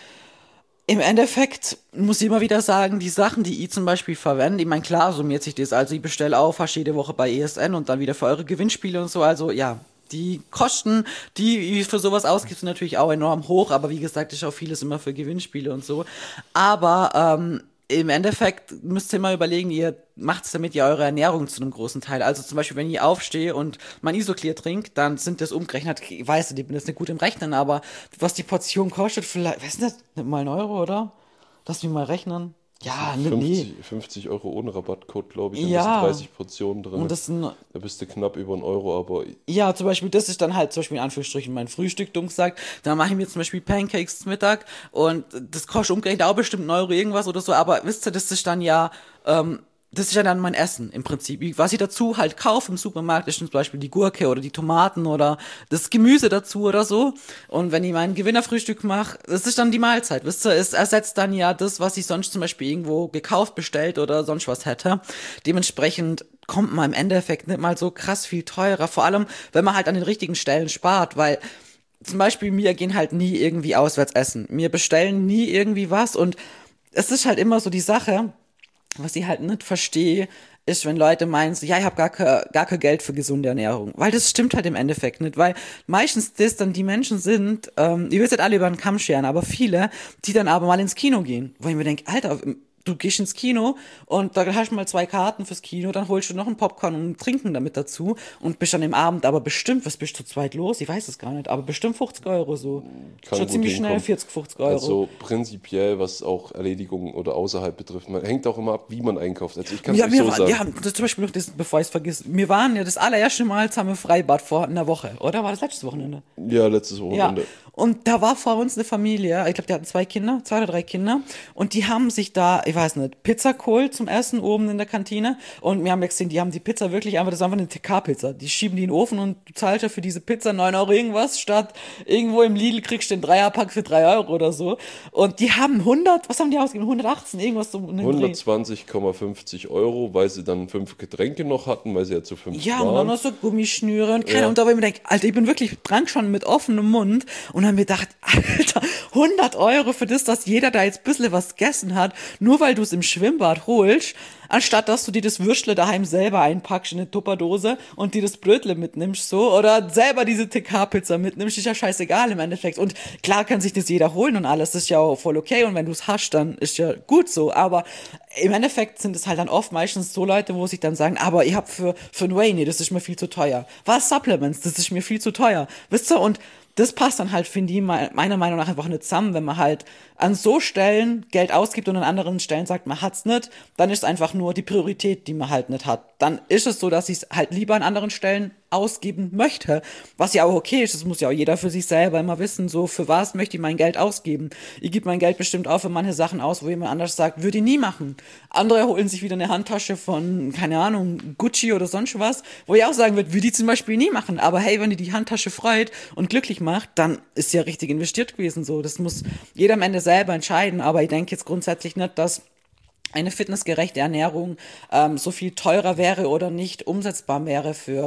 im Endeffekt muss ich immer wieder sagen, die Sachen, die ich zum Beispiel verwende, ich meine, klar summiert sich das, also ich bestelle auch fast jede Woche bei E S N und dann wieder für eure Gewinnspiele und so, also ja, die Kosten, die ihr für sowas ausgibt, sind natürlich auch enorm hoch, aber wie gesagt, ist auch vieles immer für Gewinnspiele und so, aber ähm, im Endeffekt müsst ihr mal überlegen, ihr macht es damit ja eure Ernährung zu einem großen Teil. Also zum Beispiel, wenn ich aufstehe und mein Isoclear trinkt, dann sind das umgerechnet, ich weiß, ich bin jetzt nicht gut im Rechnen, aber was die Portion kostet, vielleicht, weiß nicht, nicht mal ein Euro, oder? Lass mich mal rechnen. Ja, ne, nee.
fünfzig, fünfzig Euro ohne Rabattcode, glaube ich. Dann
Ja.
sind dreißig Portionen drin.
Und das sind,
Da bist du knapp über einen Euro, aber
ja, zum Beispiel, das ist dann halt zum Beispiel in Anführungsstrichen mein Frühstück, dumm gesagt. Da mache ich mir zum Beispiel Pancakes zum Mittag und das kostet umgerechnet auch bestimmt einen Euro irgendwas oder so, aber wisst ihr, das ist dann ja, ähm, das ist ja dann mein Essen im Prinzip. Was ich dazu halt kaufe im Supermarkt, ist zum Beispiel die Gurke oder die Tomaten oder das Gemüse dazu oder so. Und wenn ich mein Gewinnerfrühstück mache, das ist dann die Mahlzeit. Wisst ihr, es ersetzt dann ja das, was ich sonst zum Beispiel irgendwo gekauft, bestellt oder sonst was hätte. Dementsprechend kommt man im Endeffekt nicht mal so krass viel teurer. Vor allem, wenn man halt an den richtigen Stellen spart, weil zum Beispiel wir gehen halt nie irgendwie auswärts essen. Wir bestellen nie irgendwie was und es ist halt immer so die Sache, was ich halt nicht verstehe, ist, wenn Leute meinen, so, ja, ich habe gar, ke, gar kein Geld für gesunde Ernährung. Weil das stimmt halt im Endeffekt nicht. Weil meistens das dann die Menschen sind, ähm, ihr wisst nicht alle über den Kamm scheren, aber viele, die dann aber mal ins Kino gehen. Wo ich mir denke, Alter, du gehst ins Kino und da hast du mal zwei Karten fürs Kino, dann holst du noch ein Popcorn und ein Trinken damit dazu und bist dann im Abend aber bestimmt, was bist du zu zweit los? Ich weiß es gar nicht, aber bestimmt fünfzig Euro so.
Kann
Schon
gut
ziemlich schnell
hinkommen.
vierzig, fünfzig Euro.
Also prinzipiell, was auch Erledigungen oder außerhalb betrifft, man hängt auch immer ab, wie man einkauft. Also ich kann es
Ja,
euch
wir
so
waren,
sagen.
ja, das zum Beispiel noch das, bevor ich es vergiss, wir waren ja das allererste Mal zusammen im Freibad vor einer Woche, oder? War das letztes Wochenende?
Ja, letztes
Ja.
Wochenende.
Und da war vor uns eine Familie, ich glaube, die hatten zwei Kinder, zwei oder drei Kinder, und die haben sich da, ich weiß nicht, Pizza geholt zum Essen oben in der Kantine. Und wir haben ja gesehen, die haben die Pizza wirklich einfach, das ist einfach eine T K-Pizza. Die schieben die in den Ofen und du zahlst ja für diese Pizza neun Euro irgendwas, statt irgendwo im Lidl kriegst du den Dreierpack für drei Euro oder so. Und die haben hundert, was haben die ausgegeben? hundertachtzehn, irgendwas so in den Dreh.
hundertzwanzig Komma fünfzig Euro, weil sie dann fünf Getränke noch hatten, weil sie ja zu fünf
Ja, und dann
waren.
noch so Gummischnüre und keine,
Ja.
und da habe ich mir gedacht, Alter, ich bin wirklich dran schon mit offenem Mund und dann hab mir gedacht, Alter, hundert Euro für das, dass jeder da jetzt ein bisschen was gegessen hat, nur weil du es im Schwimmbad holst, anstatt dass du dir das Würstle daheim selber einpackst in eine Tupperdose und dir das Brötle mitnimmst, so, oder selber diese T K-Pizza mitnimmst, ist ja scheißegal im Endeffekt. Und klar kann sich das jeder holen und alles, das ist ja auch voll okay und wenn du es hast, dann ist ja gut so, aber im Endeffekt sind es halt dann oft meistens so Leute, wo sich dann sagen, aber ich hab für, für ein Whey, nee, das ist mir viel zu teuer. Was Supplements, das ist mir viel zu teuer. Wisst ihr, und das passt dann halt, finde ich, meiner Meinung nach einfach nicht zusammen, wenn man halt an so Stellen Geld ausgibt und an anderen Stellen sagt, man hat's nicht, dann ist es einfach nur die Priorität, die man halt nicht hat. Dann ist es so, dass ich es halt lieber an anderen Stellen ausgeben möchte, was ja auch okay ist, das muss ja auch jeder für sich selber immer wissen, so für was möchte ich mein Geld ausgeben. Ich gebe mein Geld bestimmt auch für manche Sachen aus, wo jemand anders sagt, würde ich nie machen. Andere holen sich wieder eine Handtasche von, keine Ahnung, Gucci oder sonst was, wo ich auch sagen würde, würde ich zum Beispiel nie machen, aber hey, wenn dir die Handtasche freut und glücklich macht, dann ist ja richtig investiert gewesen, so. Das muss jeder am Ende selber entscheiden, aber ich denke jetzt grundsätzlich nicht, dass eine fitnessgerechte Ernährung ähm, so viel teurer wäre oder nicht umsetzbar wäre für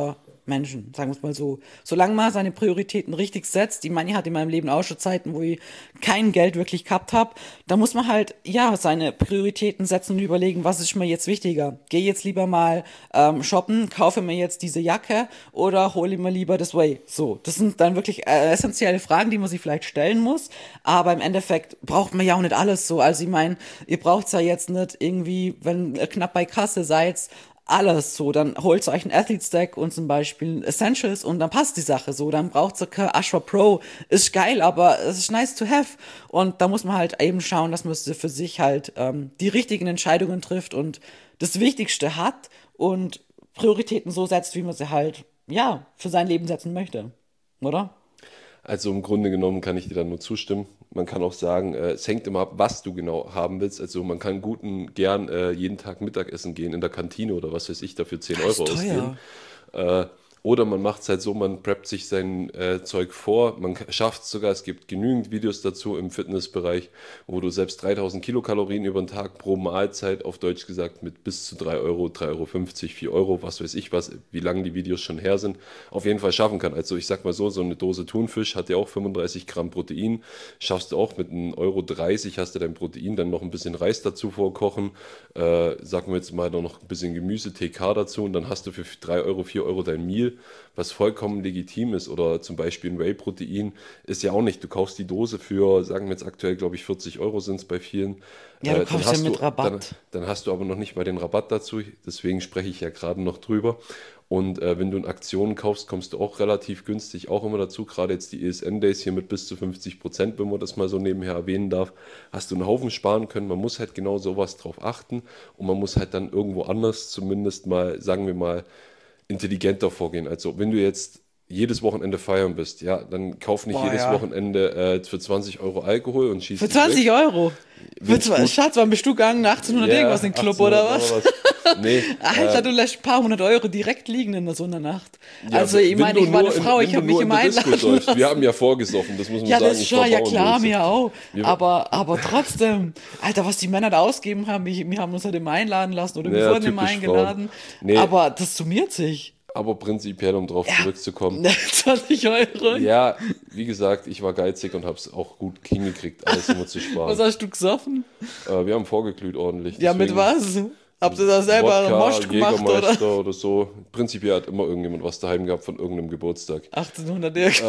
Menschen, sagen wir es mal so. Solange man seine Prioritäten richtig setzt, die meine hat in meinem Leben auch schon Zeiten, wo ich kein Geld wirklich gehabt habe, da muss man halt, ja, seine Prioritäten setzen und überlegen, was ist mir jetzt wichtiger? Gehe jetzt lieber mal ähm, shoppen, kaufe mir jetzt diese Jacke oder hole mir lieber das Way? So, das sind dann wirklich äh, essentielle Fragen, die man sich vielleicht stellen muss, aber im Endeffekt braucht man ja auch nicht alles so. Also ich meine, ihr braucht's ja jetzt nicht irgendwie, wenn ihr knapp bei Kasse seid, alles so, dann holt ihr euch ein Athlete Stack und zum Beispiel Essentials und dann passt die Sache so, dann braucht ihr kein Ashra Pro, ist geil, aber es ist nice to have und da muss man halt eben schauen, dass man für sich halt ähm, die richtigen Entscheidungen trifft und das Wichtigste hat und Prioritäten so setzt, wie man sie halt, ja, für sein Leben setzen möchte, oder?
Also im Grunde genommen kann ich dir dann nur zustimmen. Man kann auch sagen, äh, es hängt immer ab, was du genau haben willst. Also man kann gut und gern äh, jeden Tag Mittagessen gehen in der Kantine oder was weiß ich, dafür zehn
Das
Euro
ist
ausgeben.
teuer.
Äh, oder man macht es halt so, man preppt sich sein äh, Zeug vor, man schafft es sogar, es gibt genügend Videos dazu im Fitnessbereich, wo du selbst dreitausend Kilokalorien über den Tag pro Mahlzeit, auf Deutsch gesagt, mit bis zu drei Euro, drei Euro fünfzig, vier Euro, was weiß ich was, wie lange die Videos schon her sind, auf jeden Fall schaffen kann. Also ich sag mal so, so eine Dose Thunfisch hat ja auch fünfunddreißig Gramm Protein, schaffst du auch mit einem Euro dreißig, hast du dein Protein, dann noch ein bisschen Reis dazu vorkochen, äh, sagen wir jetzt mal noch ein bisschen Gemüse, T K dazu und dann hast du für drei Euro, vier Euro dein Meal, was vollkommen legitim ist. Oder zum Beispiel ein Whey-Protein ist ja auch nicht. Du kaufst die Dose für, sagen wir jetzt aktuell, glaube ich, vierzig Euro sind es bei vielen.
Ja, du
Äh, dann
kaufst ja
hast
mit
du, dann,
Rabatt.
dann hast du aber noch nicht mal den Rabatt dazu. Deswegen spreche ich ja gerade noch drüber. Und äh, wenn du in Aktionen kaufst, kommst du auch relativ günstig auch immer dazu. Gerade jetzt die E S N-Days hier mit bis zu fünfzig Prozent, wenn man das mal so nebenher erwähnen darf, hast du einen Haufen sparen können. Man muss halt genau sowas drauf achten und man muss halt dann irgendwo anders zumindest mal, sagen wir mal, intelligenter vorgehen. Also wenn du jetzt jedes Wochenende feiern bist, ja, dann kauf nicht
Boah,
jedes
ja.
Wochenende äh, für zwanzig Euro Alkohol und schieß
Für
dich weg.
zwanzig Euro? Für
Wenn's
zwei,
gut-
Schatz, wann bist du gegangen? achtzehnhundert
Ja,
irgendwas in den Club oder
achtzehnhundert
was?
oder Nee,
Alter,
äh,
du lässt ein paar hundert Euro direkt liegen in so einer Nacht.
ja,
Also, ich
wenn
meine,
du
ich war
nur
eine
in-
Frau,
wenn
ich
du
habe mich
nur in
immer
der Disco
einladen
läufst. Wir
lassen.
haben ja vorgesoffen, das muss man
Ja,
sagen.
das
Ich
schon,
war
ja klar,
Bauernböse.
mir auch.
Wir-
Aber, aber trotzdem, Alter, was die Männer da ausgeben haben, wir, wir haben uns halt immer einladen lassen oder wir
Ja,
wurden immer
typisch
eingeladen.
Frauen. Nee.
Aber das summiert sich.
Aber prinzipiell, um drauf zurückzukommen,
zwanzig Euro.
ja, wie gesagt, ich war geizig und habe es auch gut hingekriegt, alles immer zu
Was
sparen.
hast du gesoffen?
Äh, wir haben vorgeglüht ordentlich.
Ja, mit
deswegen
was? Habt ihr da selber
Wodka,
Most gemacht, oder?
Jägermeister oder so. Prinzipiell hat immer irgendjemand was daheim gehabt von irgendeinem Geburtstag.
achtzehnhundert Euro.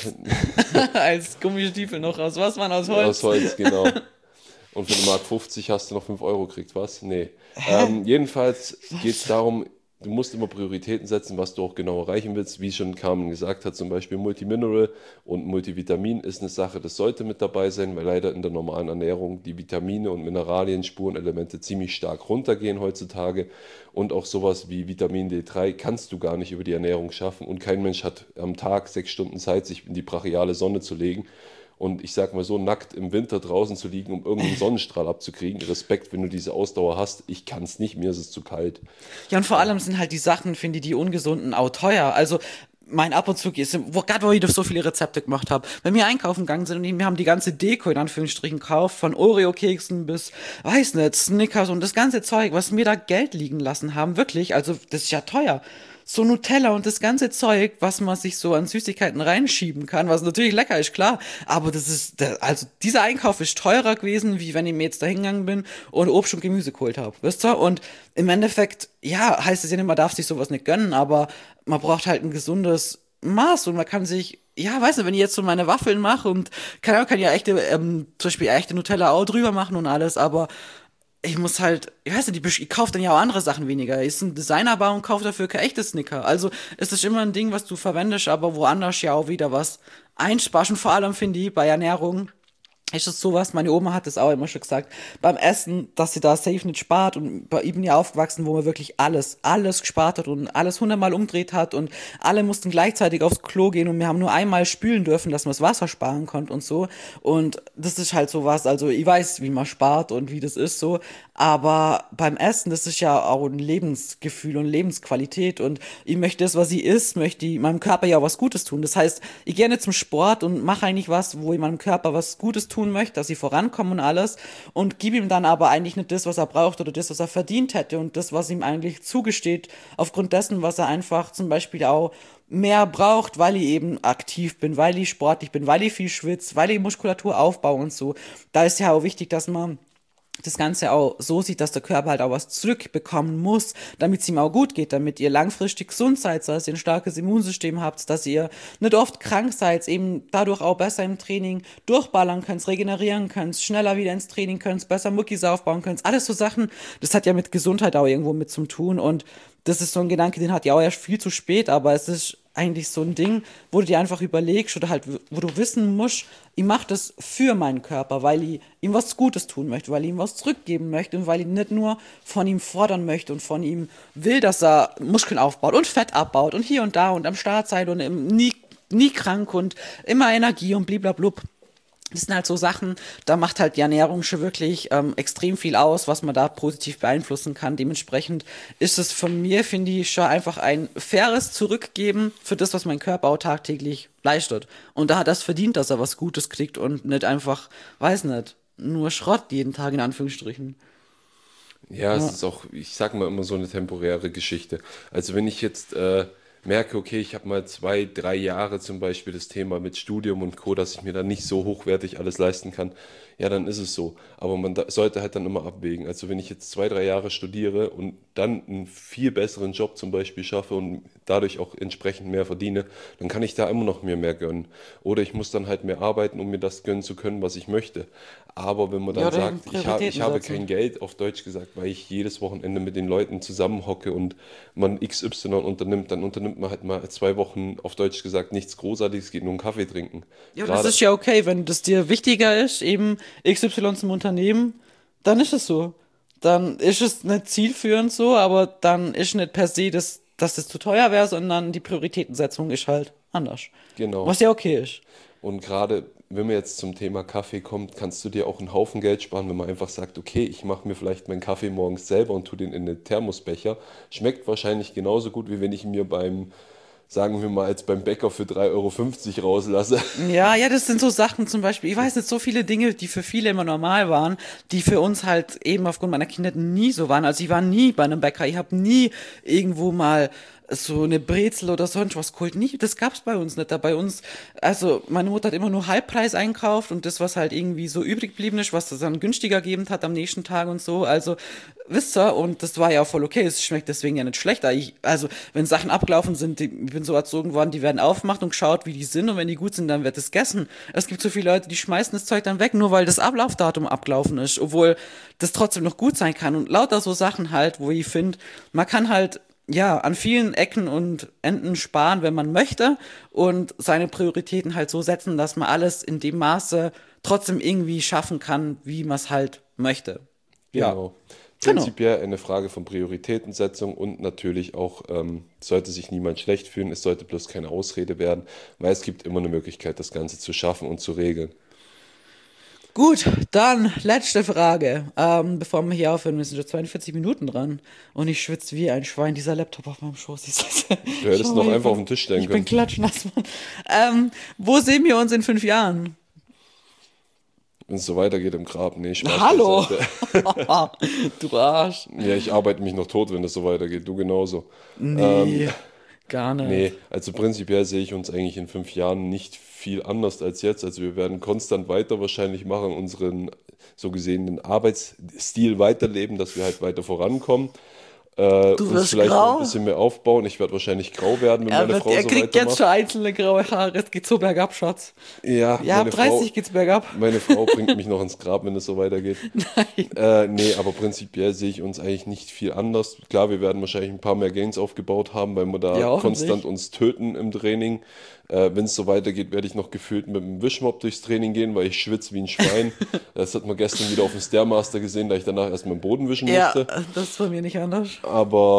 Äh,
Als Gummistiefel noch aus was, man? Aus Holz?
aus Holz, genau. Und für eine Mark fünfzig hast du noch fünf Euro gekriegt, was? Nee. Ähm, jedenfalls geht es darum, du musst immer Prioritäten setzen, was du auch genau erreichen willst. Wie schon Carmen gesagt hat, zum Beispiel Multimineral und Multivitamin ist eine Sache, das sollte mit dabei sein, weil leider in der normalen Ernährung die Vitamine und Mineralien, Spurenelemente ziemlich stark runtergehen heutzutage. Und auch sowas wie Vitamin D drei kannst du gar nicht über die Ernährung schaffen. Und kein Mensch hat am Tag sechs Stunden Zeit, sich in die brachiale Sonne zu legen. Und ich sag mal so, nackt im Winter draußen zu liegen, um irgendeinen Sonnenstrahl abzukriegen. Respekt, wenn du diese Ausdauer hast. Ich kann es nicht, mir ist es zu kalt.
Ja, und vor allem sind halt die Sachen, finde ich, die ungesunden auch teuer. Also, mein ab und zu ist, wo, gerade wo ich so viele Rezepte gemacht habe, wenn wir einkaufen gegangen sind und wir haben die ganze Deko in Anführungsstrichen gekauft, von Oreo-Keksen bis, weiß nicht, Snickers und das ganze Zeug, was mir da Geld liegen lassen haben, wirklich, also das ist ja teuer. So Nutella und das ganze Zeug, was man sich so an Süßigkeiten reinschieben kann, was natürlich lecker ist, klar, aber das ist, also dieser Einkauf ist teurer gewesen, wie wenn ich mir jetzt da hingegangen bin und Obst und Gemüse geholt habe, wisst ihr? Und im Endeffekt, ja, heißt es ja nicht, man darf sich sowas nicht gönnen, aber man braucht halt ein gesundes Maß und man kann sich, ja, weiß nicht, wenn ich jetzt so meine Waffeln mache und keine Ahnung, kann ja echte, ähm, zum Beispiel echte Nutella auch drüber machen und alles, aber ich muss halt, ich weiß nicht, ich kaufe dann ja auch andere Sachen weniger. Ich ist ein Designerbar und kaufe dafür kein echtes Snicker. Also es ist immer ein Ding, was du verwendest, aber woanders ja auch wieder was einsparst. Und vor allem finde ich, bei Ernährung ist es sowas, meine Oma hat das auch immer schon gesagt, beim Essen, dass sie da safe nicht spart und bei ich bin ja aufgewachsen, wo man wirklich alles, alles gespart hat und alles hundertmal umdreht hat und alle mussten gleichzeitig aufs Klo gehen und wir haben nur einmal spülen dürfen, dass man das Wasser sparen konnte und so und das ist halt sowas, also ich weiß, wie man spart und wie das ist so, Aber beim Essen, das ist ja auch ein Lebensgefühl und Lebensqualität und ich möchte das, was ich isst, möchte ich meinem Körper ja auch was Gutes tun. Das heißt, ich gehe nicht zum Sport und mache eigentlich was, wo ich meinem Körper was Gutes tun möchte, dass ich vorankomme und alles und gebe ihm dann aber eigentlich nicht das, was er braucht oder das, was er verdient hätte und das, was ihm eigentlich zugesteht, aufgrund dessen, was er einfach zum Beispiel auch mehr braucht, weil ich eben aktiv bin, weil ich sportlich bin, weil ich viel schwitze, weil ich Muskulatur aufbaue und so. Da ist ja auch wichtig, dass man das Ganze auch so sieht, dass der Körper halt auch was zurückbekommen muss, damit es ihm auch gut geht, damit ihr langfristig gesund seid, dass ihr ein starkes Immunsystem habt, dass ihr nicht oft krank seid, eben dadurch auch besser im Training durchballern könnt, regenerieren könnt, schneller wieder ins Training könnt, besser Muckis aufbauen könnt. Alles so Sachen, das hat ja mit Gesundheit auch irgendwo mit zu tun und das ist so ein Gedanke, den hat ja auch erst viel zu spät, aber es ist eigentlich so ein Ding, wo du dir einfach überlegst oder halt, wo du wissen musst, ich mache das für meinen Körper, weil ich ihm was Gutes tun möchte, weil ich ihm was zurückgeben möchte und weil ich nicht nur von ihm fordern möchte und von ihm will, dass er Muskeln aufbaut und Fett abbaut und hier und da und am Start seid und nie, nie krank und immer Energie und bliblablub. Das sind halt so Sachen, da macht halt die Ernährung schon wirklich ähm, extrem viel aus, was man da positiv beeinflussen kann. Dementsprechend ist es von mir, finde ich, schon einfach ein faires Zurückgeben für das, was mein Körper auch tagtäglich leistet. Und da hat er es verdient, dass er was Gutes kriegt und nicht einfach, weiß nicht, nur Schrott jeden Tag in Anführungsstrichen.
Ja, es
Ja.
ist auch, ich sag mal immer so eine temporäre Geschichte. Also wenn ich jetzt äh, merke, okay, ich habe mal zwei, drei Jahre zum Beispiel das Thema mit Studium und Co., dass ich mir da nicht so hochwertig alles leisten kann, ja, dann ist es so. Aber man da, sollte halt dann immer abwägen. Also wenn ich jetzt zwei, drei Jahre studiere und dann einen viel besseren Job zum Beispiel schaffe und dadurch auch entsprechend mehr verdiene, dann kann ich da immer noch mir mehr gönnen. Oder ich muss dann halt mehr arbeiten, um mir das gönnen zu können, was ich möchte. Aber wenn man
Ja,
dann
oder eben
sagt, ich, ha ich
Prioritäten
habe
setzen.
kein Geld, auf Deutsch gesagt, weil ich jedes Wochenende mit den Leuten zusammenhocke und man X Y unternimmt, dann unternimmt man halt mal zwei Wochen, auf Deutsch gesagt, nichts Großartiges, geht nur einen Kaffee trinken.
Ja, und das
Gerade,
ist ja okay, wenn das dir wichtiger ist, eben X Y zum Unternehmen, dann ist es so. Dann ist es nicht zielführend so, aber dann ist nicht per se, dass, dass das zu teuer wäre, sondern die Prioritätensetzung ist halt anders.
genau.
Was ja okay ist.
Und gerade wenn man jetzt zum Thema Kaffee kommt, kannst du dir auch einen Haufen Geld sparen, wenn man einfach sagt, okay, ich mache mir vielleicht meinen Kaffee morgens selber und tue den in den Thermosbecher. Schmeckt wahrscheinlich genauso gut, wie wenn ich ihn mir beim, sagen wir mal, jetzt beim Bäcker für drei Euro fünfzig rauslasse.
Ja, ja, das sind so Sachen zum Beispiel. Ich weiß nicht, so viele Dinge, die für viele immer normal waren, die für uns halt eben aufgrund meiner Kindheit nie so waren. Also ich war nie bei einem Bäcker, ich habe nie irgendwo mal so eine Brezel oder sonst was geholt. Nie, das gab's bei uns nicht. Da bei uns, also meine Mutter hat immer nur Halbpreis einkauft und das, was halt irgendwie so übrig geblieben ist, was das dann günstiger gegeben hat am nächsten Tag und so. Also, wisst ihr, und das war ja auch voll okay. Es schmeckt deswegen ja nicht schlechter. Ich, also, wenn Sachen abgelaufen sind, die, ich bin so erzogen worden, die werden aufgemacht und geschaut, wie die sind und wenn die gut sind, dann wird es gegessen. Es gibt so viele Leute, die schmeißen das Zeug dann weg, nur weil das Ablaufdatum abgelaufen ist, obwohl das trotzdem noch gut sein kann und lauter so Sachen halt, wo ich finde, man kann halt ja, an vielen Ecken und Enden sparen, wenn man möchte und seine Prioritäten halt so setzen, dass man alles in dem Maße trotzdem irgendwie schaffen kann, wie man es halt möchte. Ja,
Genau.
genau.
Prinzipiell eine Frage von Prioritätensetzung und natürlich auch, ähm, sollte sich niemand schlecht fühlen, es sollte bloß keine Ausrede werden, weil es gibt immer eine Möglichkeit, das Ganze zu schaffen und zu regeln.
Gut, dann letzte Frage. Ähm, bevor wir hier aufhören, wir sind schon zweiundvierzig Minuten dran und ich schwitze wie ein Schwein. Dieser Laptop auf meinem Schoß. Ich,
Du hättest
Schau
noch
mal, ich
einfach auf
bin,
den Tisch stellen
ich bin
können.
klatschnass, Mann. Ähm, wo sehen wir uns in fünf Jahren?
Wenn es so weitergeht im Grab, nee, Spaß
Hallo!
beiseite.
Du Arsch.
Ja, ich arbeite mich noch tot, wenn das so weitergeht, du genauso. Ähm,
Nee, gar
Nee,
nicht.
also prinzipiell sehe ich uns eigentlich in fünf Jahren nicht viel anders als jetzt. Also wir werden konstant weiter wahrscheinlich machen, unseren so gesehen den Arbeitsstil weiterleben, dass wir halt weiter vorankommen. Äh,
Du
uns
wirst
vielleicht noch ein
grau.
bisschen mehr aufbauen. Ich werde wahrscheinlich grau werden, wenn
Er,
meine
wird,
Frau
er
so
kriegt jetzt schon
weitermacht.
einzelne graue Haare. Es geht so bergab, Schatz.
Ja,
Ja, ab
meine Frau,
dreißig geht's bergab.
meine Frau bringt mich noch ins Grab, wenn es so weitergeht.
Nein.
Äh, nee, aber prinzipiell sehe ich uns eigentlich nicht viel anders. Klar, wir werden wahrscheinlich ein paar mehr Gains aufgebaut haben, weil wir da
Ja,
konstant
hoffentlich.
uns töten im Training. Äh, wenn es so weitergeht, werde ich noch gefühlt mit dem Wischmopp durchs Training gehen, weil ich schwitze wie ein Schwein. Das hat man gestern wieder auf dem Stairmaster gesehen, da ich danach erstmal den Boden wischen
Ja,
musste.
das ist bei mir nicht anders.
Aber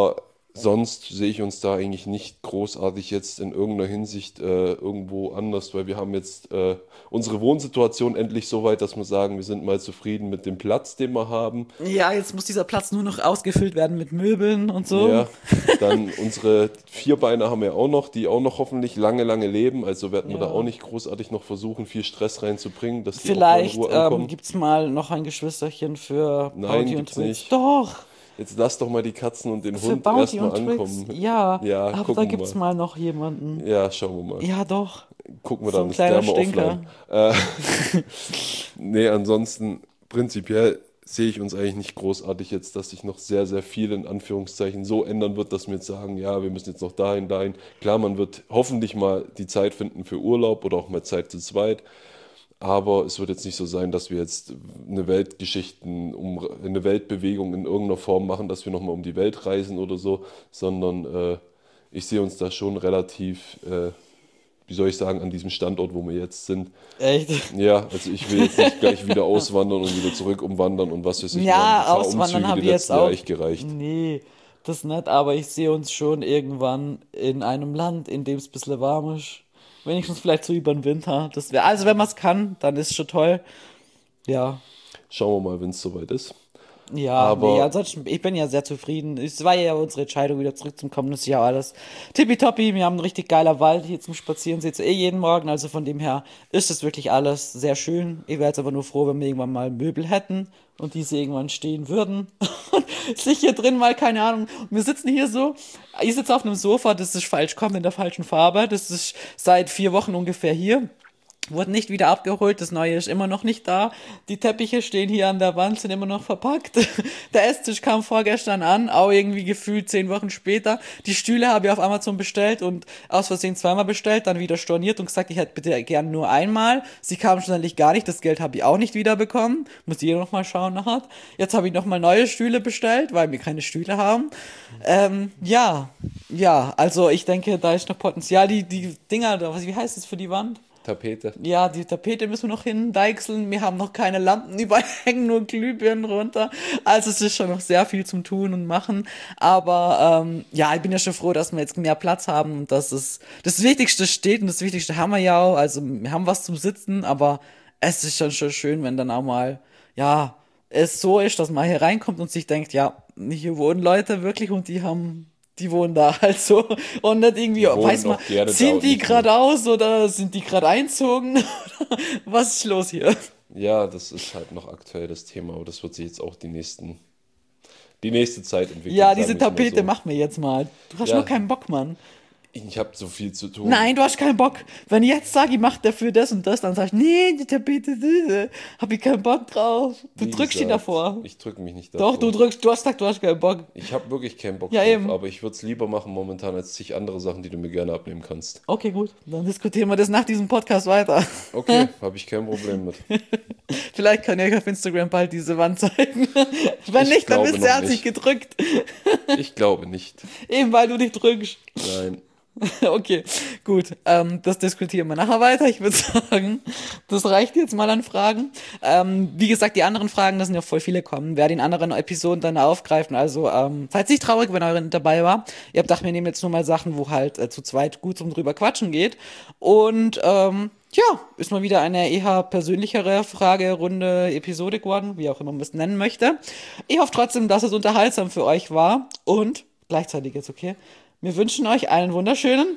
sonst sehe ich uns da eigentlich nicht großartig jetzt in irgendeiner Hinsicht äh, irgendwo anders, weil wir haben jetzt äh, unsere Wohnsituation endlich so weit, dass wir sagen, wir sind mal zufrieden mit dem Platz, den wir haben.
Ja, jetzt muss dieser Platz nur noch ausgefüllt werden mit Möbeln und so.
Ja, dann unsere Vierbeiner haben wir auch noch, die auch noch hoffentlich lange, lange leben. Also werden wir
Ja.
da auch nicht großartig noch versuchen, viel Stress reinzubringen, dass die auch mal in
Vielleicht
Ruhe
ähm,
ankommen.
gibt es mal noch ein Geschwisterchen für
Nein,
Bounty und
gibt's
Twix.
nicht.
Doch,
Jetzt lass doch mal die Katzen und den
für
Hund
Bounty
erstmal
und Twix.
ankommen.
Ja,
Ja,
aber da
gucken
gibt es
mal.
mal noch jemanden.
Ja, schauen wir mal.
Ja, doch.
Gucken wir
So
dann,
ein
das
kleiner
klären wir
Stinker.
offline. Äh, nee, ansonsten prinzipiell sehe ich uns eigentlich nicht großartig jetzt, dass sich noch sehr, sehr viel in Anführungszeichen so ändern wird, dass wir jetzt sagen, ja, wir müssen jetzt noch dahin, dahin. Klar, man wird hoffentlich mal die Zeit finden für Urlaub oder auch mal Zeit zu zweit. Aber es wird jetzt nicht so sein, dass wir jetzt eine Weltgeschichten, um, eine Weltbewegung in irgendeiner Form machen, dass wir nochmal um die Welt reisen oder so, sondern äh, ich sehe uns da schon relativ, äh, wie soll ich sagen, an diesem Standort, wo wir jetzt sind.
Echt?
Ja, also ich will jetzt nicht gleich wieder auswandern und wieder zurück umwandern und was weiß ich.
Ja,
wir haben ein paar
auswandern
Umzüge
habe
die
ich jetzt
letzten Jahre
auch.
echt gereicht.
Nee, das nicht, aber ich sehe uns schon irgendwann in einem Land, in dem es ein bisschen warm ist. Wenigstens vielleicht so über den Winter. Das wäre, also wenn man es kann, dann ist es schon toll. Ja.
Schauen wir mal, wenn es soweit ist.
Ja,
Aber-
nee, ansonsten, ich bin ja sehr zufrieden. Es war ja unsere Entscheidung, wieder zurückzukommen. Das ist ja alles tippitoppi. Wir haben einen richtig geiler Wald hier zum Spazieren. Seht ihr eh jeden Morgen. Also von dem her ist es wirklich alles sehr schön. Ich wäre jetzt aber nur froh, wenn wir irgendwann mal Möbel hätten und diese irgendwann stehen würden. Und sich hier drin mal, keine Ahnung. Wir sitzen hier so. Ich sitze auf einem Sofa, das ist falsch, kommt in der falschen Farbe. Das ist seit vier Wochen ungefähr hier. Wurde nicht wieder abgeholt, das Neue ist immer noch nicht da. Die Teppiche stehen hier an der Wand, sind immer noch verpackt. Der Esstisch kam vorgestern an, auch irgendwie gefühlt zehn Wochen später. Die Stühle habe ich auf Amazon bestellt und aus Versehen zweimal bestellt, dann wieder storniert und gesagt, ich hätte bitte gern nur einmal. Sie kamen schlussendlich gar nicht, das Geld habe ich auch nicht wiederbekommen. Muss jeder noch mal schauen nachher. Jetzt habe ich noch mal neue Stühle bestellt, weil wir keine Stühle haben. Ähm, ja, ja, also ich denke, da ist noch Potenzial. Die, die Dinger, da, was- wie heißt das für die Wand?
Tapete.
Ja, die Tapete müssen wir noch hindeichseln. Wir haben noch keine Lampen, überall hängen nur Glühbirnen runter. Also es ist schon noch sehr viel zum Tun und Machen. Aber ähm, ja, ich bin ja schon froh, dass wir jetzt mehr Platz haben und dass es das Wichtigste steht und das Wichtigste haben wir ja auch. Also wir haben was zum Sitzen, aber es ist schon, schon schön, wenn dann auch mal, ja, es so ist, dass man hier reinkommt und sich denkt, ja, hier wohnen Leute wirklich und die haben... Die wohnen da halt so und nicht irgendwie,
wohnen
weiß man,
auch gerne da
ziehen
und
die
nicht
gerade aus oder sind die gerade einzogen? Was ist los hier?
Ja, das ist halt noch aktuell das Thema, aber das wird sich jetzt auch die nächsten, die nächste Zeit entwickeln.
Ja,
sagen
diese
wir's mal
Tapete
so.
machen wir jetzt mal. Du hast
Ja.
nur keinen Bock, Mann.
Ich habe so viel zu tun.
Nein, du hast keinen Bock. Wenn ich jetzt sage, ich mach dafür das und das, dann sagst du, nee, die Tapete, diese, hab ich keinen Bock drauf. Du
Wie
drückst die
gesagt,
davor.
Ich drücke mich nicht davor.
Doch, du drückst, du hast gesagt, du hast keinen Bock.
Ich habe wirklich keinen Bock
Ja,
drauf,
eben.
aber ich würde es lieber machen momentan als zig andere Sachen, die du mir gerne abnehmen kannst.
Okay, gut. Dann diskutieren wir das nach diesem Podcast weiter.
Okay, habe ich kein Problem mit.
Vielleicht kann ich euch auf Instagram bald diese Wand zeigen. Wenn
Ich
nicht, dann
glaube
wisst ihr,
noch
er hat sich
nicht.
gedrückt.
Ich glaube nicht.
Eben weil du dich drückst.
Nein.
Okay, gut. Ähm, das diskutieren wir nachher weiter. Ich würde sagen, das reicht jetzt mal an Fragen. Ähm, wie gesagt, die anderen Fragen, da sind ja voll viele kommen. Wer den anderen Episoden dann aufgreifen. Also, ähm, seid nicht traurig, wenn eure nicht dabei war. Ihr habt gedacht, wir nehmen jetzt nur mal Sachen, wo halt äh, zu zweit gut zum drüber quatschen geht. Und ähm, ja, ist mal wieder eine eher persönlichere Fragerunde, Episode geworden, wie auch immer man es nennen möchte. Ich hoffe trotzdem, dass es unterhaltsam für euch war und gleichzeitig jetzt okay. Wir wünschen euch einen wunderschönen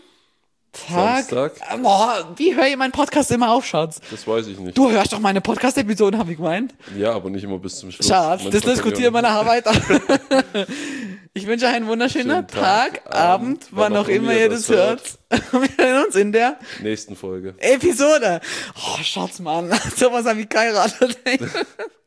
Tag.
Samstag?
Ähm, Boah, wie höre ich meinen Podcast immer auf, Schatz?
Das weiß ich nicht.
Du hörst doch meine Podcast-Episoden, habe ich gemeint.
Ja, aber nicht immer bis zum Schluss.
Schatz,
Manchmal
das
kann ich
diskutieren
auch
wir nachher weiter. Ich wünsche euch einen wunderschönen
Schönen
Tag,
Tag,
Abend,
Abend,
wann auch immer ihr das hört. Wir sehen uns in der
nicht. Nächsten Folge.
Episode. Oh, Schatz, Mann. Sowas habe ich geheiratet.